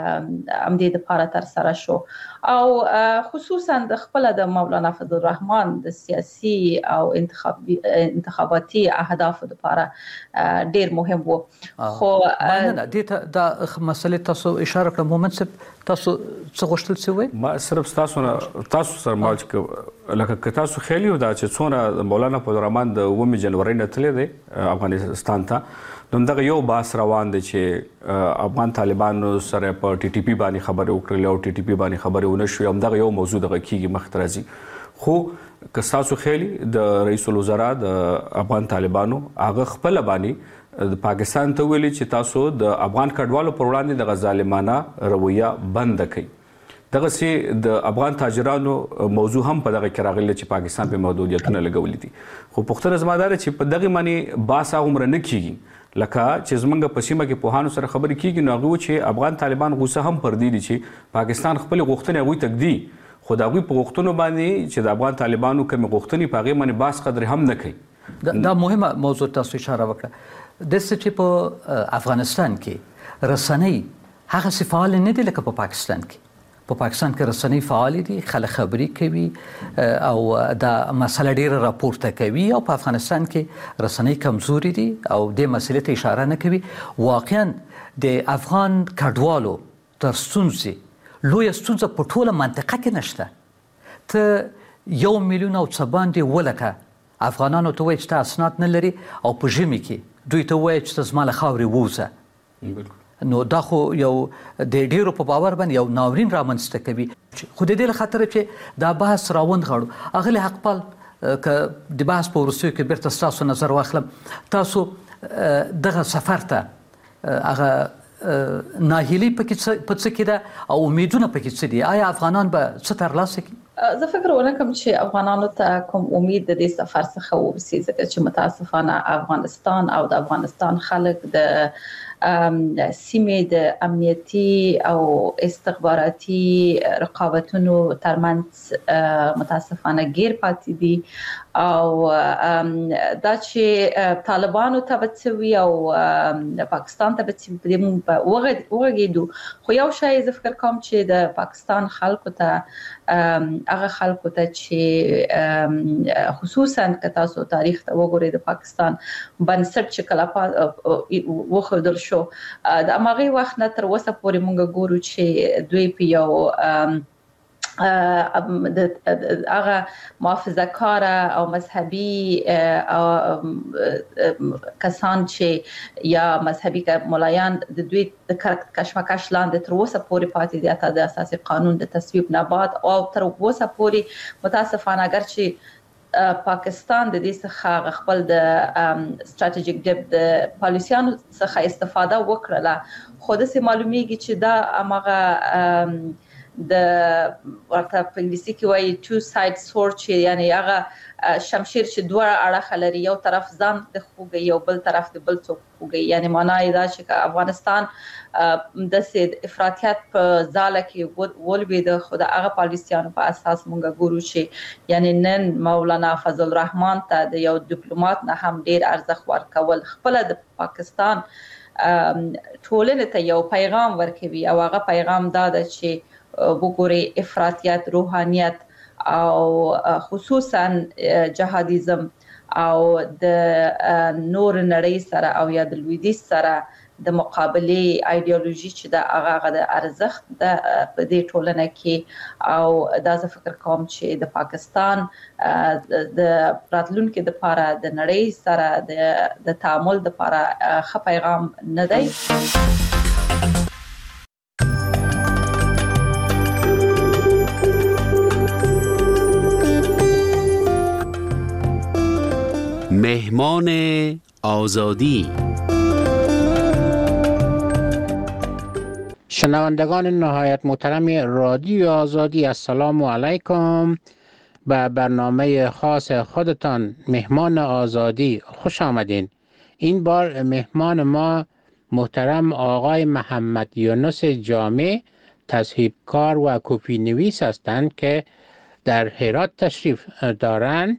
هم دې لپاره تر سره شو او خصوصا د خپل د مولانا فضل الرحمن د سیاسي او انتخابي انتخاباتي اهداف لپاره ډیر مهم وو. خو نه دې د مسلې تاسو اشاره کړم مومن صاحب تاسو څه غوښتل سوي؟ ما صرف تاسو نه تاسو سره مالچ لکه تاسو خیلی دا چې څونه مولانا فضل الرحمن د اوومې جنوري نه تللی دی افغانستان ته نو دغه یو باس روان دی چې افغان طالبانو سره په ټي ټي پی باندې خبرې وکړلې او ټي ټي پی باندې خبرې ونه شوې هم دغه یو موضوع دغه کیږي مخ ته راځي. خو که تاسو خیلی د رئیس الوزرا د افغان طالبانو هغه خپل باندې د پاکستان ته ویلي چې تاسو د افغان کډوالو پر وړاندې د غزالمانه رویه بند کړئ. دغه سي د افغان تاجرانو موضوع هم په دغه کې راغلی چې پاکستان په محدودیتونه لګولې دي. خو پښتنه زمادار چې په دغه معنی باسا عمر نه کیږي لکه چې زمونږ په سیمه کې پوهانو سره خبرې کیږي نو هغه چې افغان طالبان غوسه هم پر دي چې پاکستان خپل غوښتنې غوي تک دي خو دا غوي په غوښتنو باندې چې د افغان طالبانو کوم غوښتنې په هغه باندې باس قدر هم نه کوي. دا مهمه موضوع تاسو اشاره وکړه. د چې په افغانستان کې رسنۍ هغه څه فعال نه دي لکه په پاکستان کې. په پاکستان کې رسنۍ فعال دي، خلک خبري کوي او دا مسله ډیره راپورته کوي او په افغانستان کې رسنۍ کمزوري دي او د مسلې ته اشاره نه کوي. واقعا د افغان کډوالو تر ستونزې لوی ستونزه په ټوله منطقه کې نشته. ته یو میلیون او څه باندې ولکه افغانانو ته وایي چې ته اسناد نه لري او په ژمي کې دوی ته وایي چې ته زما له خاورې ووځه. نو دا خو یو د ډیرو په باور باندې یو ناورین رامنځته کوي. خو د دې له خاطر چې دا بحث راوند غواړو هغه له حق پال که د بحث په وروستیو کې بیرته ستاسو نظر واخلم تاسو دغه سفر ته هغه ناهیلي پکې په څه کې ده او امیدونه پکې څه دي؟ آیا افغانان به څه ترلاسه کړي؟ زه فکر ونکم چې افغانانو ته کوم امید د دې سفر څخه ورسي ځکه چې متاسفانه افغانستان او د افغانستان خلک د سیمې د امنیتي او استخباراتي رقابتونو ترمنځ متاسفانه غیر پاتې دي او دا چې طالبانو ته بچوي او پاکستان ته بچوي په دې وګړو خو یو شی زه فکر کوم چې د پاکستان خلکو ته هغه خلکو ته چې خصوصا که تاسو تاریخ ته وګورئ د پاکستان بنسټ چې کله وخدل شو د اماغي وخت نه تر اوسه پورې مونږ ګورو چې دوی په یو د هغه محافظه کار او مذهبي کسان چې یا مذهبي مولایان د دوی د کشمکش لاندې تر اوسه پورې پاتې دي اته د اساسي قانون د تصویب نه بعد او تر اوسه پورې متاسفانه اگر چې پاکستان د دې څخه خپل د استراتیژیک ډیپ د پالیسیانو څخه استفاده وکړه خو د سه معلومیږي چې دا امغه د ورته په انګلیسي کې وایي two side sword چې یعنی هغه شمشیر چې دوه اړخ لري یو طرف ځان د خوږي یو بل طرف د بل څوک خوږي یعنی معنی دا چې افغانستان د سید افراطیت په ځاله کې ولوي د خدای هغه پالیسیانو په اساس مونږ ګورو چې یعنی نن مولانا فضل الرحمن ته د یو ډیپلوماټ نه هم ډیر ارزښت ورکول خپل د پاکستان ټولنې ته یو پیغام ورکوي او هغه پیغام دا ده چې وګوري افراطیت روحانيت او خصوصا جهادیزم او د نور نړۍ سره او یا د لویدیځ سره د مقابله ایدئولوژي چې د هغه د ارزښت د په دې ټولنه کې او دا زه فکر کوم چې د پاکستان د راتلونکو د لپاره د نړۍ سره د د تعامل د لپاره ښه پیغام نه دی. مهمان آزادی. شنوندگان نهایت محترم رادیو آزادی السلام علیکم. به برنامه خاص خودتان مهمان آزادی خوش آمدین. این بار مهمان ما محترم آقای محمد یونس جامع تصحیح‌کار و کپی نویس هستند که در هرات تشریف دارند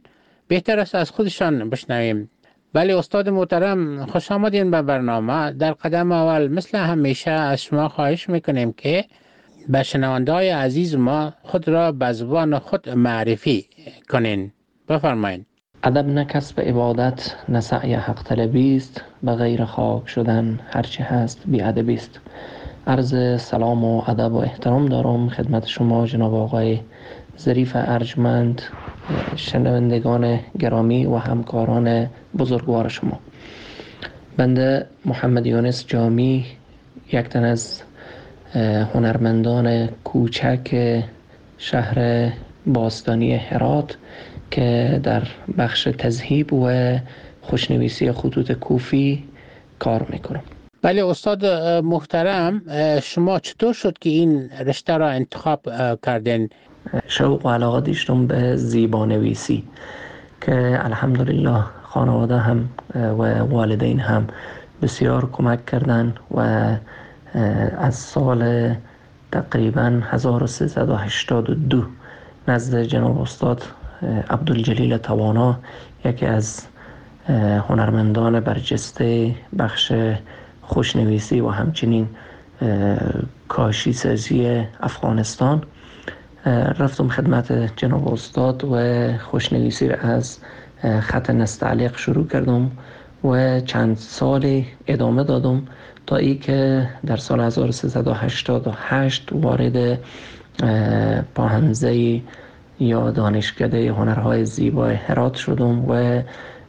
بهتر است از خودشان بشنویم. بله استاد محترم، خوش آمدین به برنامه. در قدم اول مثل همیشه از شما خواهش میکنیم که به شنونده‌های عزیز ما خود را به زبان خود معرفی کنین. بفرمایید. ادب نه کسب عبادت، نه سعی حق طلبی است، به غیر خاک شدن هرچی هست بی ادبی است. عرض سلام و ادب و احترام دارم خدمت شما جناب آقای ظریف ارجمند، شنوندگان گرامی و همکاران بزرگوار شما. بنده محمد یونس جامی، یک تن از هنرمندان کوچک شهر باستانی هرات که در بخش تذهیب و خوشنویسی خطوط کوفی کار میکنم. بله استاد محترم، شما چطور شد که این رشته را انتخاب کردین؟ شوق و علاقه داشتم به زیبانویسی که الحمدلله خانواده هم و والدین هم بسیار کمک کردن و از سال تقریبا هزار و سیصد و هشتاد و دو نزد جناب استاد عبدالجلیل توانا، یکی از هنرمندان برجسته بخش خوشنویسی و همچنین کاشی سازی افغانستان، رفتم خدمت جناب استاد و خوشنویسی را از خط نستعلیق شروع کردم و چند سال ادامه دادم تا ای که در سال هزار و سیصد و هشتاد و هشت وارد پاهنزه یا دانشکده هنرهای زیبای هرات شدم و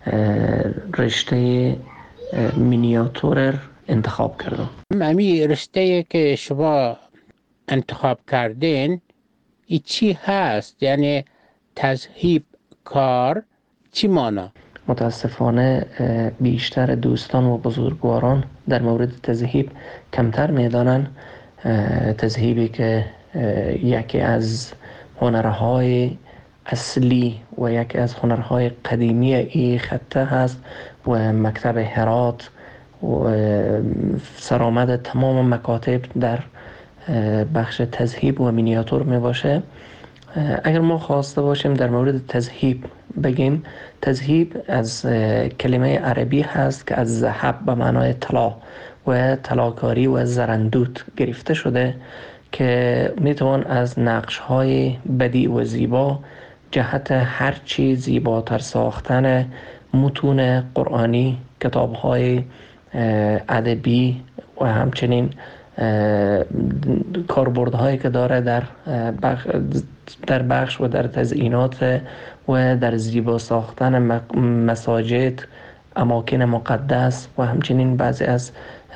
رشته مینیاتور انتخاب کردم. امی رشته که شما انتخاب کردین ای چی هست؟ یعنی تذهیب کار چی مانا؟ متاسفانه بیشتر دوستان و بزرگواران در مورد تذهیب کمتر میدانن. تذهیبی که یکی از هنرهای اصلی و یکی از هنرهای قدیمی این خطه هست و مکتب هرات و سرآمد تمام مکاتب در بخش تذهیب و مینیاتور می باشه. اگر ما خواسته باشیم در مورد تذهیب بگیم، تذهیب از کلمه عربی هست که از ذهب به معنای طلا و طلاکاری و زرندوت گرفته شده که میتوان از نقش‌های بدیع و زیبا جهت هر چی زیباتر ساختن متون قرآنی، کتاب‌های ادبی و همچنین کاربردهایی که داره در بخش در بخش و در تزیینات و در زیبا ساختن مساجد، اماکن مقدس و همچنین بعضی از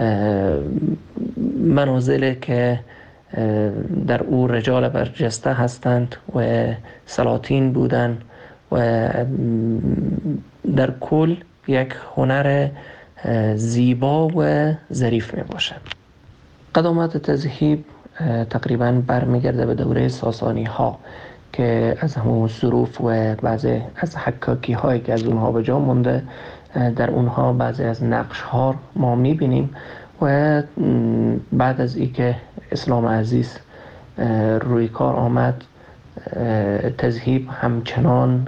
منازل که در او رجال برجسته هستند و سلاطین بودند و در کل یک هنر زیبا و ظریف می باشد. قدامت تذهیب تقریبا برمیگرده به دوره ساسانی ها که از همون ظروف و بعضی از حکاکی هایی که از اونها به جا مونده، در اونها بعضی از نقش ها ما میبینیم و بعد از ای که اسلام عزیز روی کار آمد، تذهیب همچنان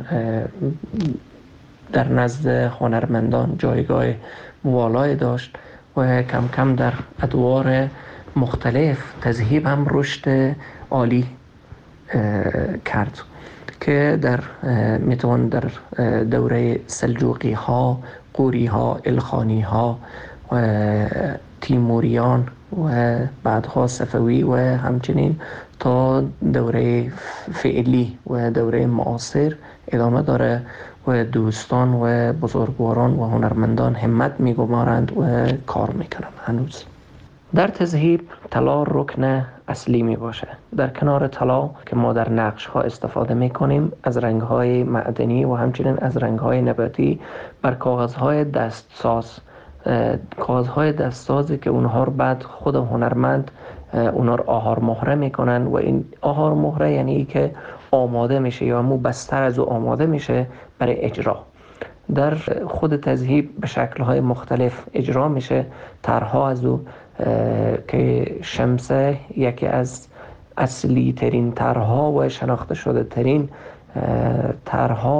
در نزد هنرمندان جایگاه والای داشت و کم کم در ادوار مختلف تذهیب هم رشد عالی کرد که در میتوان در دوره سلجوقی ها، قوری ها، الخانی ها و تیموریان و بعدها صفوی و همچنین تا دوره فعلی و دوره معاصر ادامه داره و دوستان و بزرگواران و هنرمندان همت میگمارند و کار میکنند. هنوز در تذهیب طلا رکن اصلی می باشه. در کنار طلا که ما در نقش ها استفاده می کنیم، از رنگ های معدنی و همچنین از رنگ های نباتی بر کاغذ های دستساز، کاغذ های دستسازی که اونها رو بعد خود هنرمند اونها رو آهار مهره میکنن و این آهار مهره یعنی ای که آماده میشه یا مو بستر از او آماده میشه برای اجرا. در خود تذهیب به شکل‌های مختلف اجرا میشه. طرح‌ها از او که شمسه یکی از اصلی ترین طرح‌ها و شناخته شده ترین طرح‌ها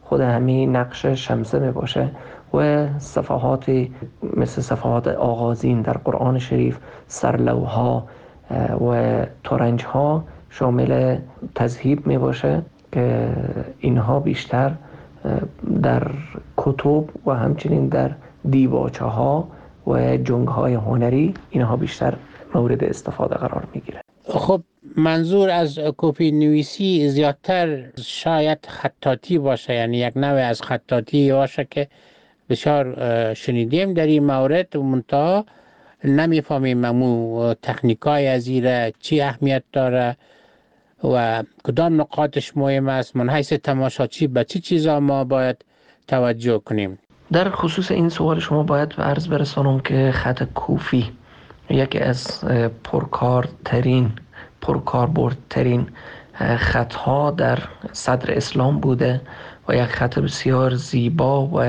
خود همین نقش شمسه می باشه و صفحاتی مثل صفحات آغازین در قرآن شریف، سرلوها و تورنج ها شامل تذهیب می باشه که اینها بیشتر در کتب و همچنین در دیباچه ها و جنگ های هنری اینها بیشتر مورد استفاده قرار می گیره. خب منظور از کپی نویسی زیادتر شاید خطاطی باشه، یعنی یک نوع از خطاطی باشه که بسیار شنیدیم در این مورد، منتها نمیفهمیم ممو تکنیکای از ایره چی اهمیت داره و کدام نقاطش مهم است. من حیث تماشاچی به چی چیزا ما باید توجه کنیم؟ در خصوص این سوال شما باید عرض برسانم که خط کوفی یکی از پرکارترین پرکاربردترین خطها در صدر اسلام بوده و یک خط بسیار زیبا و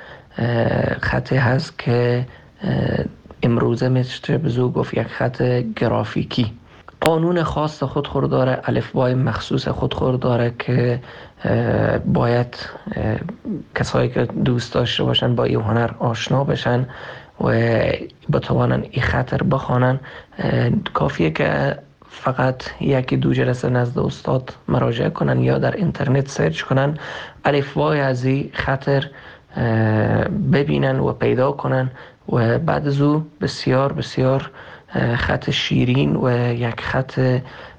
خطی هست که امروزه میشه بزو گفت یک خط گرافیکی. قانون خاص خودخور داره، الفبای مخصوص خودخور داره که باید کسایی که دوست داشته باشن با این هنر آشنا بشن و بتوانن این خط بخوانن. کافیه که فقط یکی دو جلسه نزد استاد مراجعه کنن یا در اینترنت سرچ کنن، الفبای از این خط ببینن و پیدا کنن و بعد از او بسیار بسیار خط شیرین و یک خط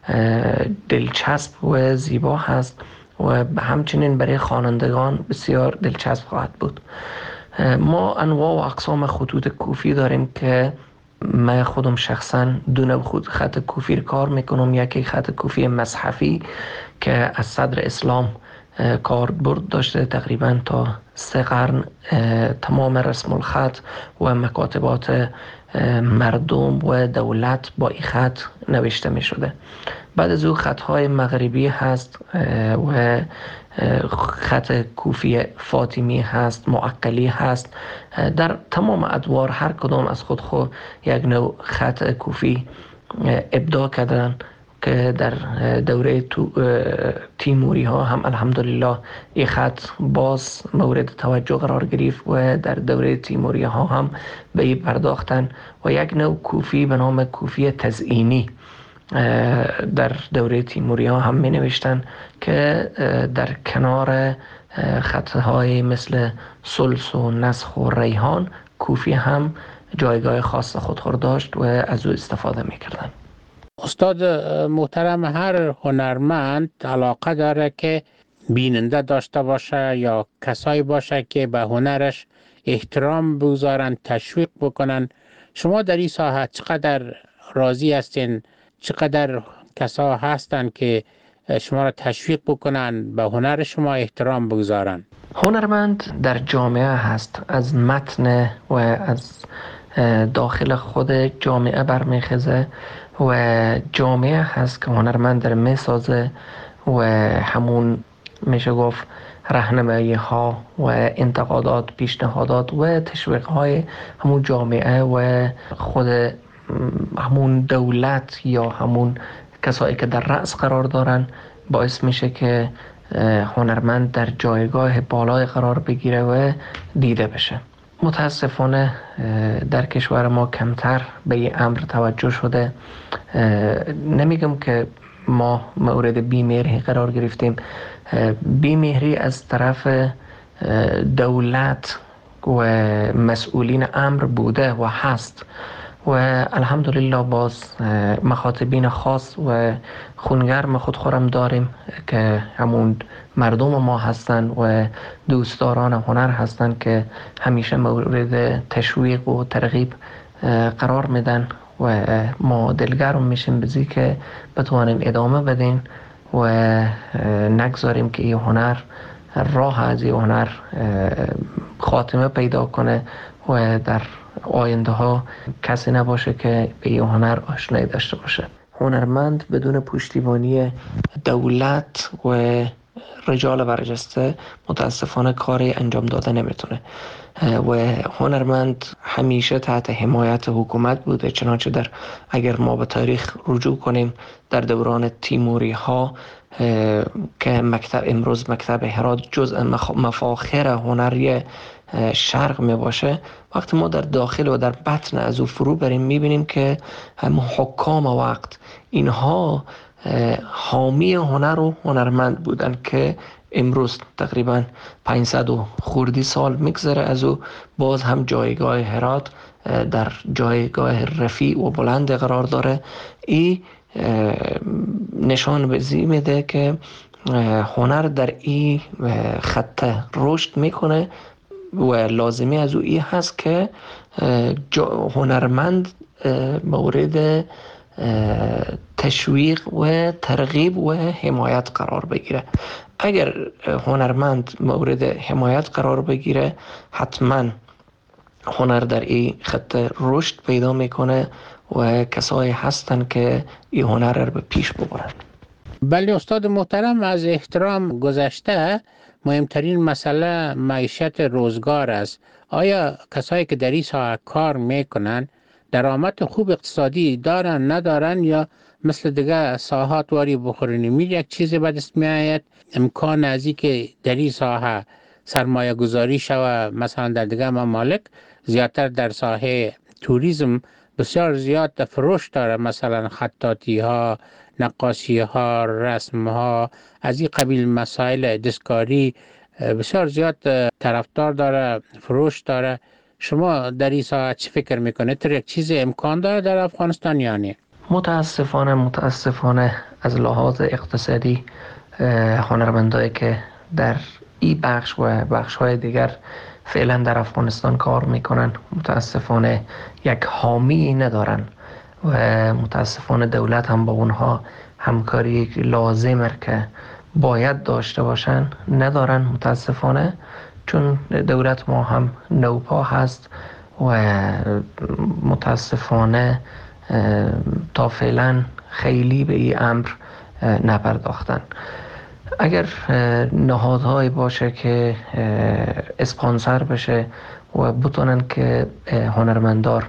دلچسب و زیبا هست و همچنین برای خوانندگان بسیار دلچسب خواهد بود. ما انواع و اقسام خطوط کوفی داریم که من خودم شخصا دو نوع خط کوفی کار میکنم. یکی خط کوفی مصحفی که از صدر اسلام کاربرد داشته، تقریبا تا سه قرن تمام رسم الخط و مکاتبات مردم و دولت با این خط نوشته می شده. بعد از او خطهای مغربی هست و خط کوفی فاطمی هست، معقلی هست. در تمام ادوار هر کدام از خود خود یک نوع خط کوفی ابداع کردن که در دوره تیموری ها هم الحمدلله این خط باز مورد توجه قرار گرفت و در دوره تیموری ها هم به این پرداختن و یک نوع کوفی به نام کوفی تزئینی در دوره تیموری ها هم می نوشتن که در کنار خطهای مثل سلس و نسخ و ریحان کوفی هم جایگاه خاص خودخور داشت و از او استفاده می کردن. استاد محترم، هر هنرمند علاقه داره که بیننده داشته باشه یا کسایی باشه که به هنرش احترام بگذارن، تشویق بکنن. شما در این ساحه چقدر راضی هستین؟ چقدر کسا هستن که شما را تشویق بکنن، به هنر شما احترام بگذارن؟ هنرمند در جامعه هست، از متن و از داخل خود جامعه برمیخیزه و جامعه هست که هنرمند در میسازه و همون میشه گفت راهنمایی ها و انتقادات، پیشنهادات و تشویق های همون جامعه و خود همون دولت یا همون کسایی که در رأس قرار دارن باعث میشه که هنرمند در جایگاه بالای قرار بگیره و دیده بشه. متاسفانه در کشور ما کمتر به این امر توجه شده. نمیگم که ما مورد بیمهری قرار گرفتیم، بیمهری از طرف دولت و مسئولین امر بوده و هست و الحمدلله باز مخاطبین خاص و خونگرم خودخورم داریم که همون مردم ما هستن و دوستداران هنر هستن که همیشه مورد تشویق و ترغیب قرار میدن و ما دلگرم میشیم بزی که بتوانیم ادامه بدین و نگذاریم که این هنر راه از این هنر خاتمه پیدا کنه و در آینده ها کسی نباشه که به این هنر آشنایی داشته باشه. هنرمند بدون پشتیبانی دولت و رجال برجسته متاسفانه کاری انجام داده نمیتونه و هنرمند همیشه تحت حمایت حکومت بوده. چنانچه در اگر ما به تاریخ رجوع کنیم در دوران تیموری ها که مکتب امروز مکتب هرات جزء مفاخر هنری شرق می باشه، وقتی ما در داخل و در بطن از او فرو بریم میبینیم که هم حکام وقت اینها حامی هنر و هنرمند بودن که امروز تقریبا پانصد و خوردی سال میگذره از او، باز هم جایگاه هرات در جایگاه رفیع و بلند قرار داره. این نشان بزی میده که هنر در این خط رشد میکنه و لازمی از او ای هست که هنرمند مورد تشویق و ترغیب و حمایت قرار بگیره. اگر هنرمند مورد حمایت قرار بگیره، حتما هنر در این خط رشد پیدا میکنه و کسایی هستن که این هنر رو به پیش ببرن. بله استاد محترم، از احترام گذشته مهمترین مسئله معیشت روزگار است. آیا کسایی که در این ساحه کار میکنن درآمد خوب اقتصادی دارن ندارن، یا مثل دیگه ساحات واری بخورنی می یک چیزی به دست می آید؟ امکان از این که در این ساحه سرمایه گذاری شوه مثلا در دیگه ممالک زیادتر در ساحه توریسم بسیار زیاد فروش داره، مثلا خطاطی ها، نقاشی ها، رسم ها، از این قبیل مسائل دستکاری بسیار زیاد طرفدار داره، فروش داره. شما در این ساعت چی فکر میکنه؟ تر یک چیز امکان داره در افغانستان یا نه؟ متاسفانه متاسفانه از لحاظ اقتصادی هنرمندایی که در این بخش و بخش های دیگر فعلا در افغانستان کار میکنن متاسفانه یک حامی ندارن و متاسفانه دولت هم با اونها همکاری لازمه که باید داشته باشن ندارن متاسفانه، چون دولت ما هم نوپا هست و متاسفانه تا فعلا خیلی به این امر نپرداختن. اگر نهادهایی باشه که اسپانسر بشه و بتونن که هنرمندار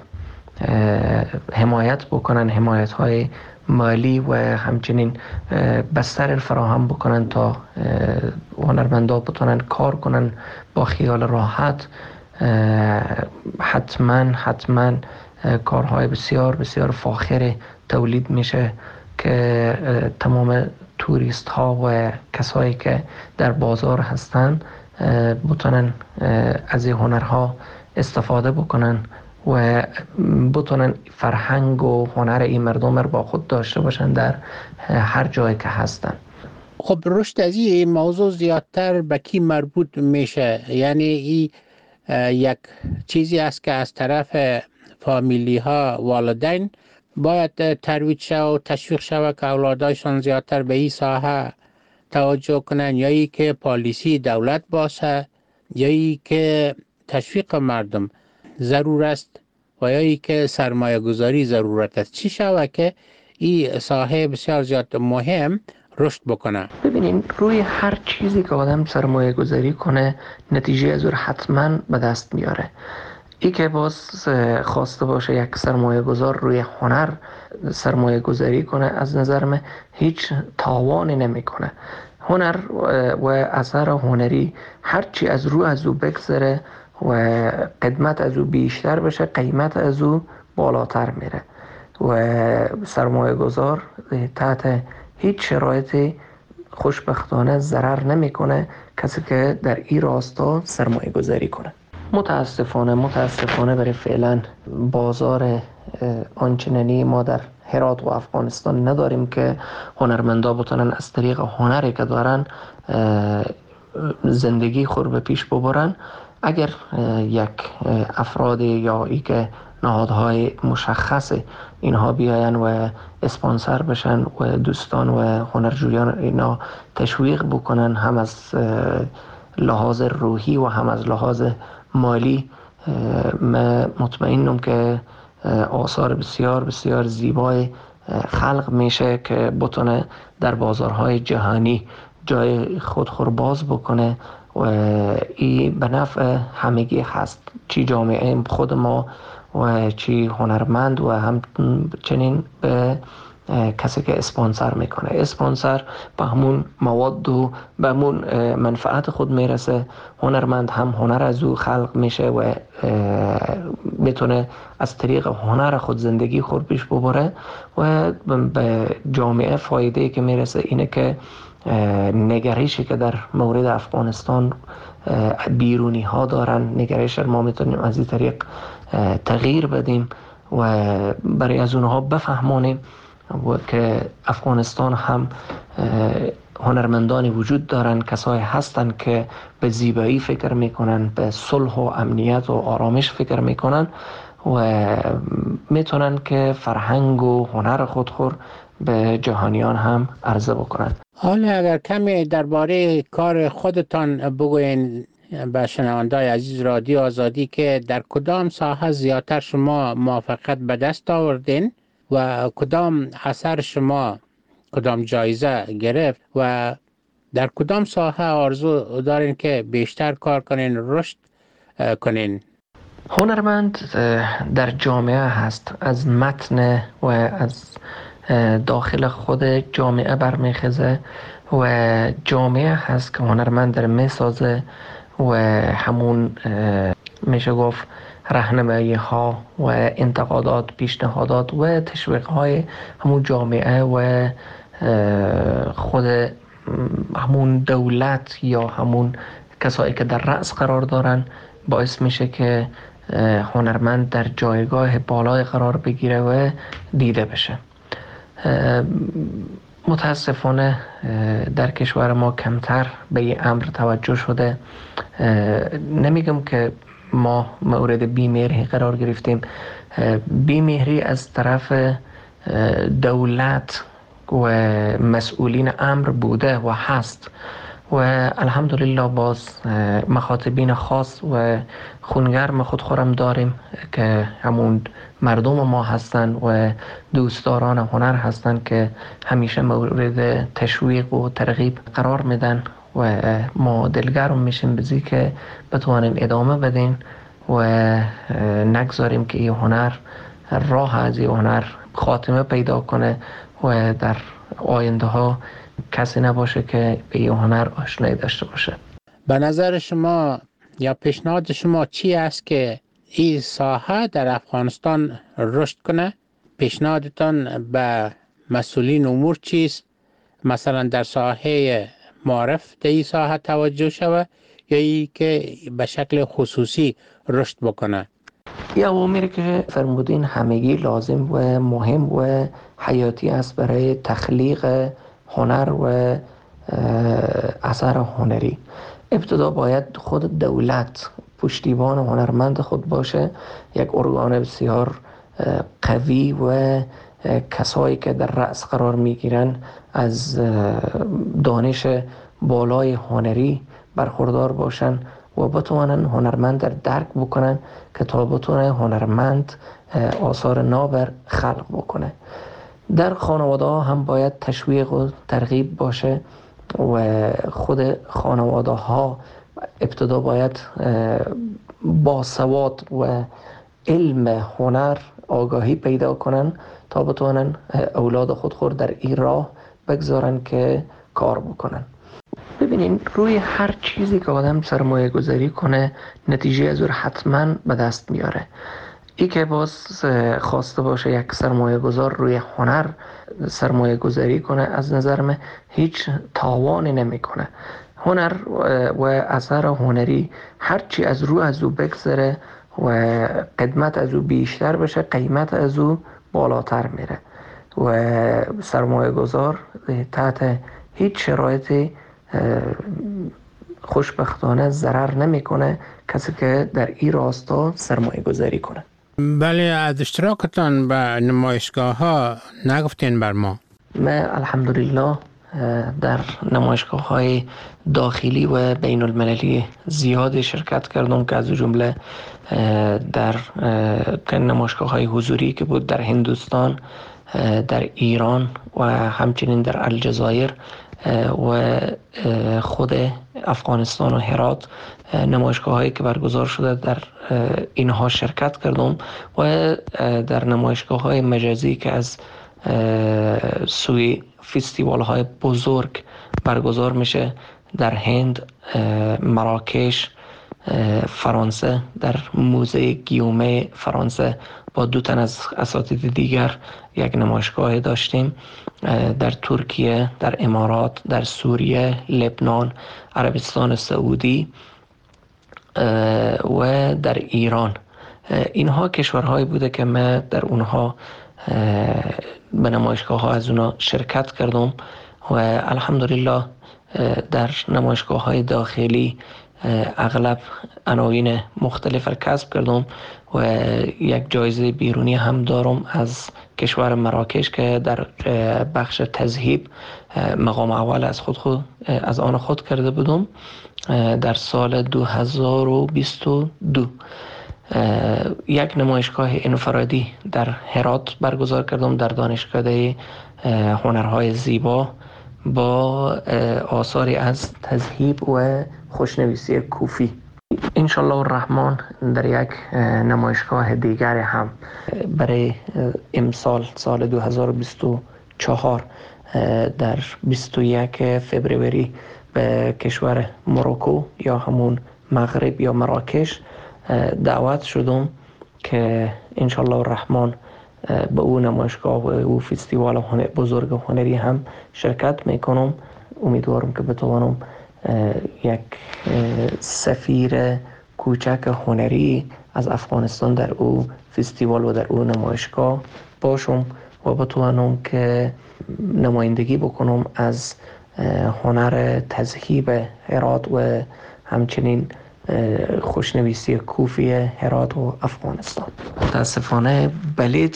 حمایت بکنن، حمایت های مالی و همچنین بستر فراهم بکنن تا هنرمندا بتونن کار کنن با خیال راحت، حتما حتما کارهای بسیار بسیار فاخر تولید میشه که تمام توریست ها و کسایی که در بازار هستن بتونن از این هنرها استفاده بکنن و بتونن فرهنگ و هنر این مردم رو با خود داشته باشن در هر جایی که هستن. خب رشد از این موضوع زیادتر به کی مربوط میشه؟ یعنی این یک چیزی است که از طرف فامیلی ها، والدین باید ترویج شود و تشویق شود که اولادایشان زیادتر به این ساحه توجه کنن، یا ای که پالیسی دولت باشه، یا ای که تشویق مردم ضرور است، و یا ای که سرمایه گذاری ضرورت است؟ چی شود که این ساحه بسیار زیاد مهم رشد بکنه؟ ببینین روی هر چیزی که آدم سرمایه گذاری کنه نتیجه از اون حتما به دست میاره. ای که باز خواسته باشه یک سرمایه گذار روی هنر سرمایه گذاری کنه، از نظر من هیچ تاوانی نمی کنه. هنر و اثر هنری هرچی از رو از او بگذره و قدمت از او بیشتر بشه، قیمت از او بالاتر میره و سرمایه گذار تحت هیچ شرایطی خوشبختانه ضرر نمیکنه کسی که در این راستا سرمایه گذاری کنه. متاسفانه متاسفانه برای فعلا بازار آنچنانی ما در هرات و افغانستان نداریم که هنرمندا بتونن از طریق هنری که دارن زندگی خود به پیش ببرن. اگر یک افرادی یا ای که نهادهای مشخص اینها بیاین و اسپانسر بشن و دوستان و هنرجویان اینا تشویق بکنن، هم از لحاظ روحی و هم از لحاظ مالی، من مطمئنم که آثار بسیار بسیار زیبای خلق میشه که بتونه در بازارهای جهانی جای خود خورباز بکنه و این به نفع همگی هست، چی جامعه خود ما و چی هنرمند و همچنین به کسی که اسپانسر میکنه. اسپانسر به همون مواد و به همون منفعت خود میرسه. هنرمند هم هنر از او خلق میشه و میتونه از طریق هنر خود زندگی خود پیش ببره و به جامعه فایده که میرسه اینه که نگرشی که در مورد افغانستان بیرونی ها دارن، نگرش ما میتونیم از این طریق تغییر بدیم و برای از اونها بفهمانیم و که افغانستان هم هنرمندانی وجود دارن، کسایی هستن که به زیبایی فکر میکنن، به صلح و امنیت و آرامش فکر میکنن و میتونن که فرهنگ و هنر خود خور به جهانیان هم عرضه بکنن. حالا اگر کمی درباره کار خودتان بگوین به شنونده‌های عزیز رادیو آزادی که در کدام ساحه زیادتر شما موفقیت به دست آوردین و کدام اثر شما کدام جایزه گرفت و در کدام ساحه آرزو دارین که بیشتر کار کنین، رشد کنین؟ هنرمند در جامعه هست، از متن و از داخل خود جامعه برمیخیزه و جامعه هست که هنرمند در میسازه و همون میشه گفت راهنمایی ها و انتقادات، پیشنهادات و تشویق های همون جامعه و خود همون دولت یا همون کسایی که در رأس قرار دارن باعث میشه که هنرمند در جایگاه بالای قرار بگیره و دیده بشه. متاسفانه در کشور ما کمتر به این امر توجه شده. نمیگم که ما مورد بیمهری قرار گرفتیم، بیمهری از طرف دولت و مسئولین امر بوده و هست و الحمدلله باز مخاطبین خاص و خونگرم خود خورم داریم که همون مردم ما هستن و دوستداران هنر هستن که همیشه مورد تشویق و ترغیب قرار میدن و ما دلگرم میشیم بزی که بتوانیم ادامه بدیم و نگذاریم که این هنر راه از این هنر خاتمه پیدا کنه و در آینده ها کسی نباشه که به این هنر آشنایی داشته باشه. به نظر شما یا پیشنهاد شما چی است که این ساحه در افغانستان رشد کنه؟ پیشنهادتان به مسئولین امور چیست؟ مثلا در ساحه معرف در این ساحه توجه شود یا ای که به شکل خصوصی رشد بکنه؟ یا اوامری که فرمودین همگی لازم و مهم و حیاتی است برای تخلیق هنر و اثر هنری. ابتدا باید خود دولت پشتیبان هنرمند خود باشه، یک ارگان بسیار قوی و کسایی که در رأس قرار میگیرن از دانش بالای هنری برخوردار باشن و بتوانن هنرمند در درک بکنن که تا بتونه هنرمند آثار نابر خلق بکنه. در خانواده ها هم باید تشویق و ترغیب باشه و خود خانواده ها ابتدا باید باسواد و علم هنر آگاهی پیدا کنن تا بتونن اولاد خود خود در این راه بگذارن که کار بکنن. ببینین روی هر چیزی که آدم سرمایه گذاری کنه نتیجه از اون حتما به دست میاره. ای که باز خواسته باشه یک سرمایه گذار روی هنر سرمایه گذاری کنه از نظر من هیچ تاوانی نمی کنه. هنر و اثر هنری هرچی از رو از او بگذره و قدمت از او بیشتر بشه قیمت از او بالاتر میره و سرمایه گذار تحت هیچ شرایطی خوشبختانه ضرر نمیکنه کسی که در این راستا سرمایه گذاری کنه. بله، از اشتراکتان به نمایشگاه ها نگفتین بر ما؟ من الحمدلله در نمایشگاه های داخلی و بین المللی زیادی شرکت کردم که از جمله در نمایشگاه های حضوری که بود در هندوستان، در ایران و همچنین در الجزایر و خود افغانستان و هرات نمایشگاه هایی که برگزار شده در اینها شرکت کردم و در نمایشگاه های مجازی که از سوی فستیوال های بزرگ برگزار میشه در هند، مراکش، فرانسه، در موزه گیومه فرانسه با دو تن از اساتید دیگر یک نمایشگاه داشتیم. در ترکیه، در امارات، در سوریه، لبنان، عربستان سعودی و در ایران. اینها کشورهایی بوده که من در اونها به نمایشگاه ها از اونها شرکت کردم و الحمدلله در نمایشگاه های داخلی اغلب عناوین مختلف را کسب کردم و یک جایزه بیرونی هم دارم از کشور مراکش که در بخش تذهیب مقام اول از خود, خود از آن خود کرده بودم در سال دو هزار و بیست و دو. یک نمایشگاه انفرادی در هرات برگزار کردم در دانشکده هنرهای زیبا با آثاری از تذهیب و خوشنویسی کوفی. انشالله الرحمن در یک نمایشگاه دیگر هم برای امسال سال دو هزار و بیست و چهار در بیست و یک فوریه به کشور مروکو یا همون مغرب یا مراکش دعوت شدم که انشالله الرحمن به او نمایشگاه و او فستیوال بزرگ هنری هم شرکت میکنم. امیدوارم که بتوانم یک سفیر کوچک هنری از افغانستان در او فستیوال و در او نمایشگاه باشم و بتوانم که نمایندگی بکنم از هنر تذهیب هرات و همچنین خوشنویسی کوفی هرات و افغانستان. متاسفانه بلیت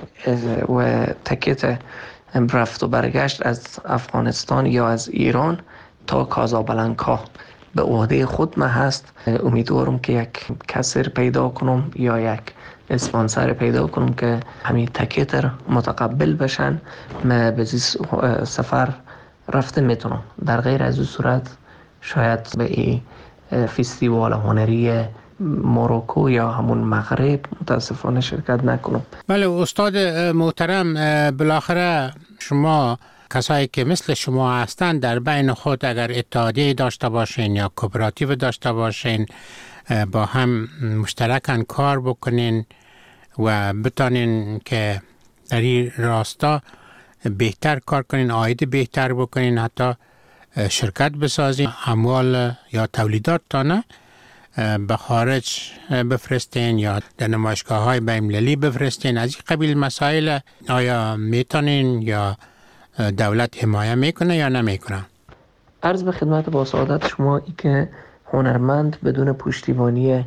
و تکت رفت و برگشت از افغانستان یا از ایران تا کازابلانکا به عهده خود من هست. امیدوارم که یک کسر پیدا کنم یا یک اسپانسر پیدا کنم که همین تکت متقبل بشن من به سفر رفته میتونم. در غیر از این صورت شاید به این فستیوال هنری مروکو یا همون مغرب متاسفانه شرکت نکنم. بله استاد محترم، بالاخره شما کسایی که مثل شما هستند در بین خود اگر اتحادیه داشته باشین یا کوپراتیو داشته باشین با هم مشترکاً کار بکنین و بتانین که در این راستا بهتر کار کنین، عاید بهتر بکنین، حتی شرکت بسازین، اموال یا تولیدات تانه به خارج بفرستین یا در نمایشگاه های بین‌المللی بفرستین. از این قبیل مسائل آیا میتونین یا دولت حمایه میکنه یا نمیکنه؟ عرض به خدمت با سعادت شما ای که هنرمند بدون پشتیبانی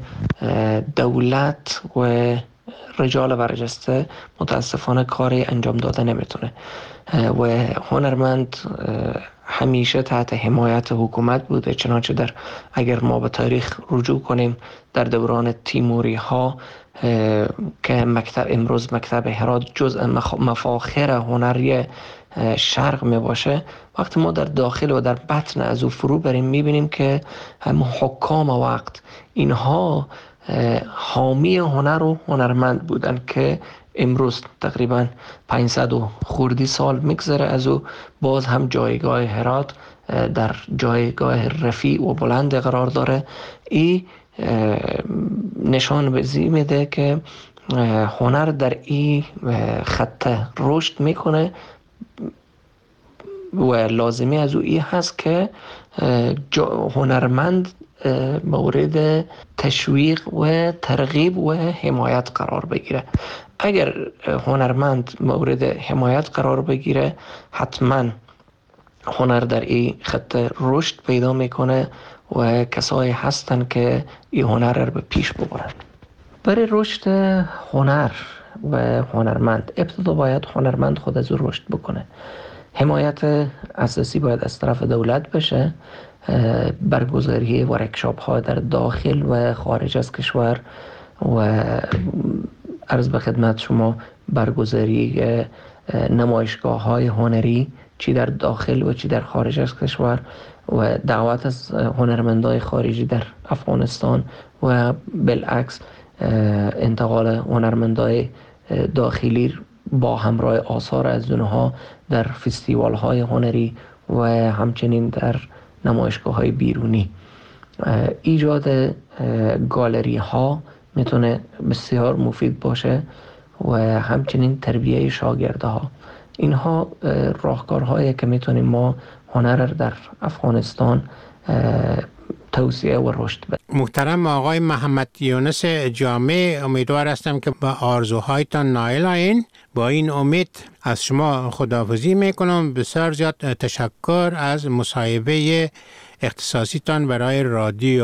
دولت و رجال برجسته متاسفانه کاری انجام داده نمیتونه و هنرمند همیشه تحت حمایت حکومت بوده. چنانچه در اگر ما به تاریخ رجوع کنیم در دوران تیموری ها که مکتب امروز مکتب هرات جزء مفاخر هنری شرق می باشه، وقتی ما در داخل و در بطن از او فرو بریم میبینیم که هم حکام وقت اینها حامی هنر و هنرمند بودن که امروز تقریبا پانصد و خوردی سال میگذره از او باز هم جایگاه هرات در جایگاه رفیع و بلند قرار داره. این نشان بزی میده که هنر در این خط رشد میکنه و لازمی از او این هست که هنرمند مورد تشویق و ترغیب و حمایت قرار بگیره. اگر هنرمند مورد حمایت قرار بگیره حتما هنر در این خط رشد پیدا میکنه و کسایی هستن که این هنر رو به پیش ببرن. برای رشد هنر و هنرمند ابتدا باید هنرمند خود از او رشد بکنه. حمایت اساسی باید از طرف دولت بشه، برگزاری ورکشاپ ها در داخل و خارج از کشور و عرض به خدمت شما برگزاری نمایشگاه های هنری چی در داخل و چی در خارج از کشور و دعوت از هنرمندای خارجی در افغانستان و بالعکس انتقال هنرمندای داخلی با همراه آثار از اونها در فستیوال های هنری و همچنین در نمایشگاه های بیرونی. ایجاد گالری ها میتونه بسیار مفید باشه و همچنین تربیه شاگرده ها. اینها راهکارهایی که میتونیم ما هنر در افغانستان توسعه و رشد بدیم. محترم آقای محمد یونس جامع، امیدوار هستم که با آرزوهایتان نائل آیین. با این امید از شما خداحافظی میکنم. بسیار زیاد تشکر از مصاحبه اختصاصیتان برای رادیو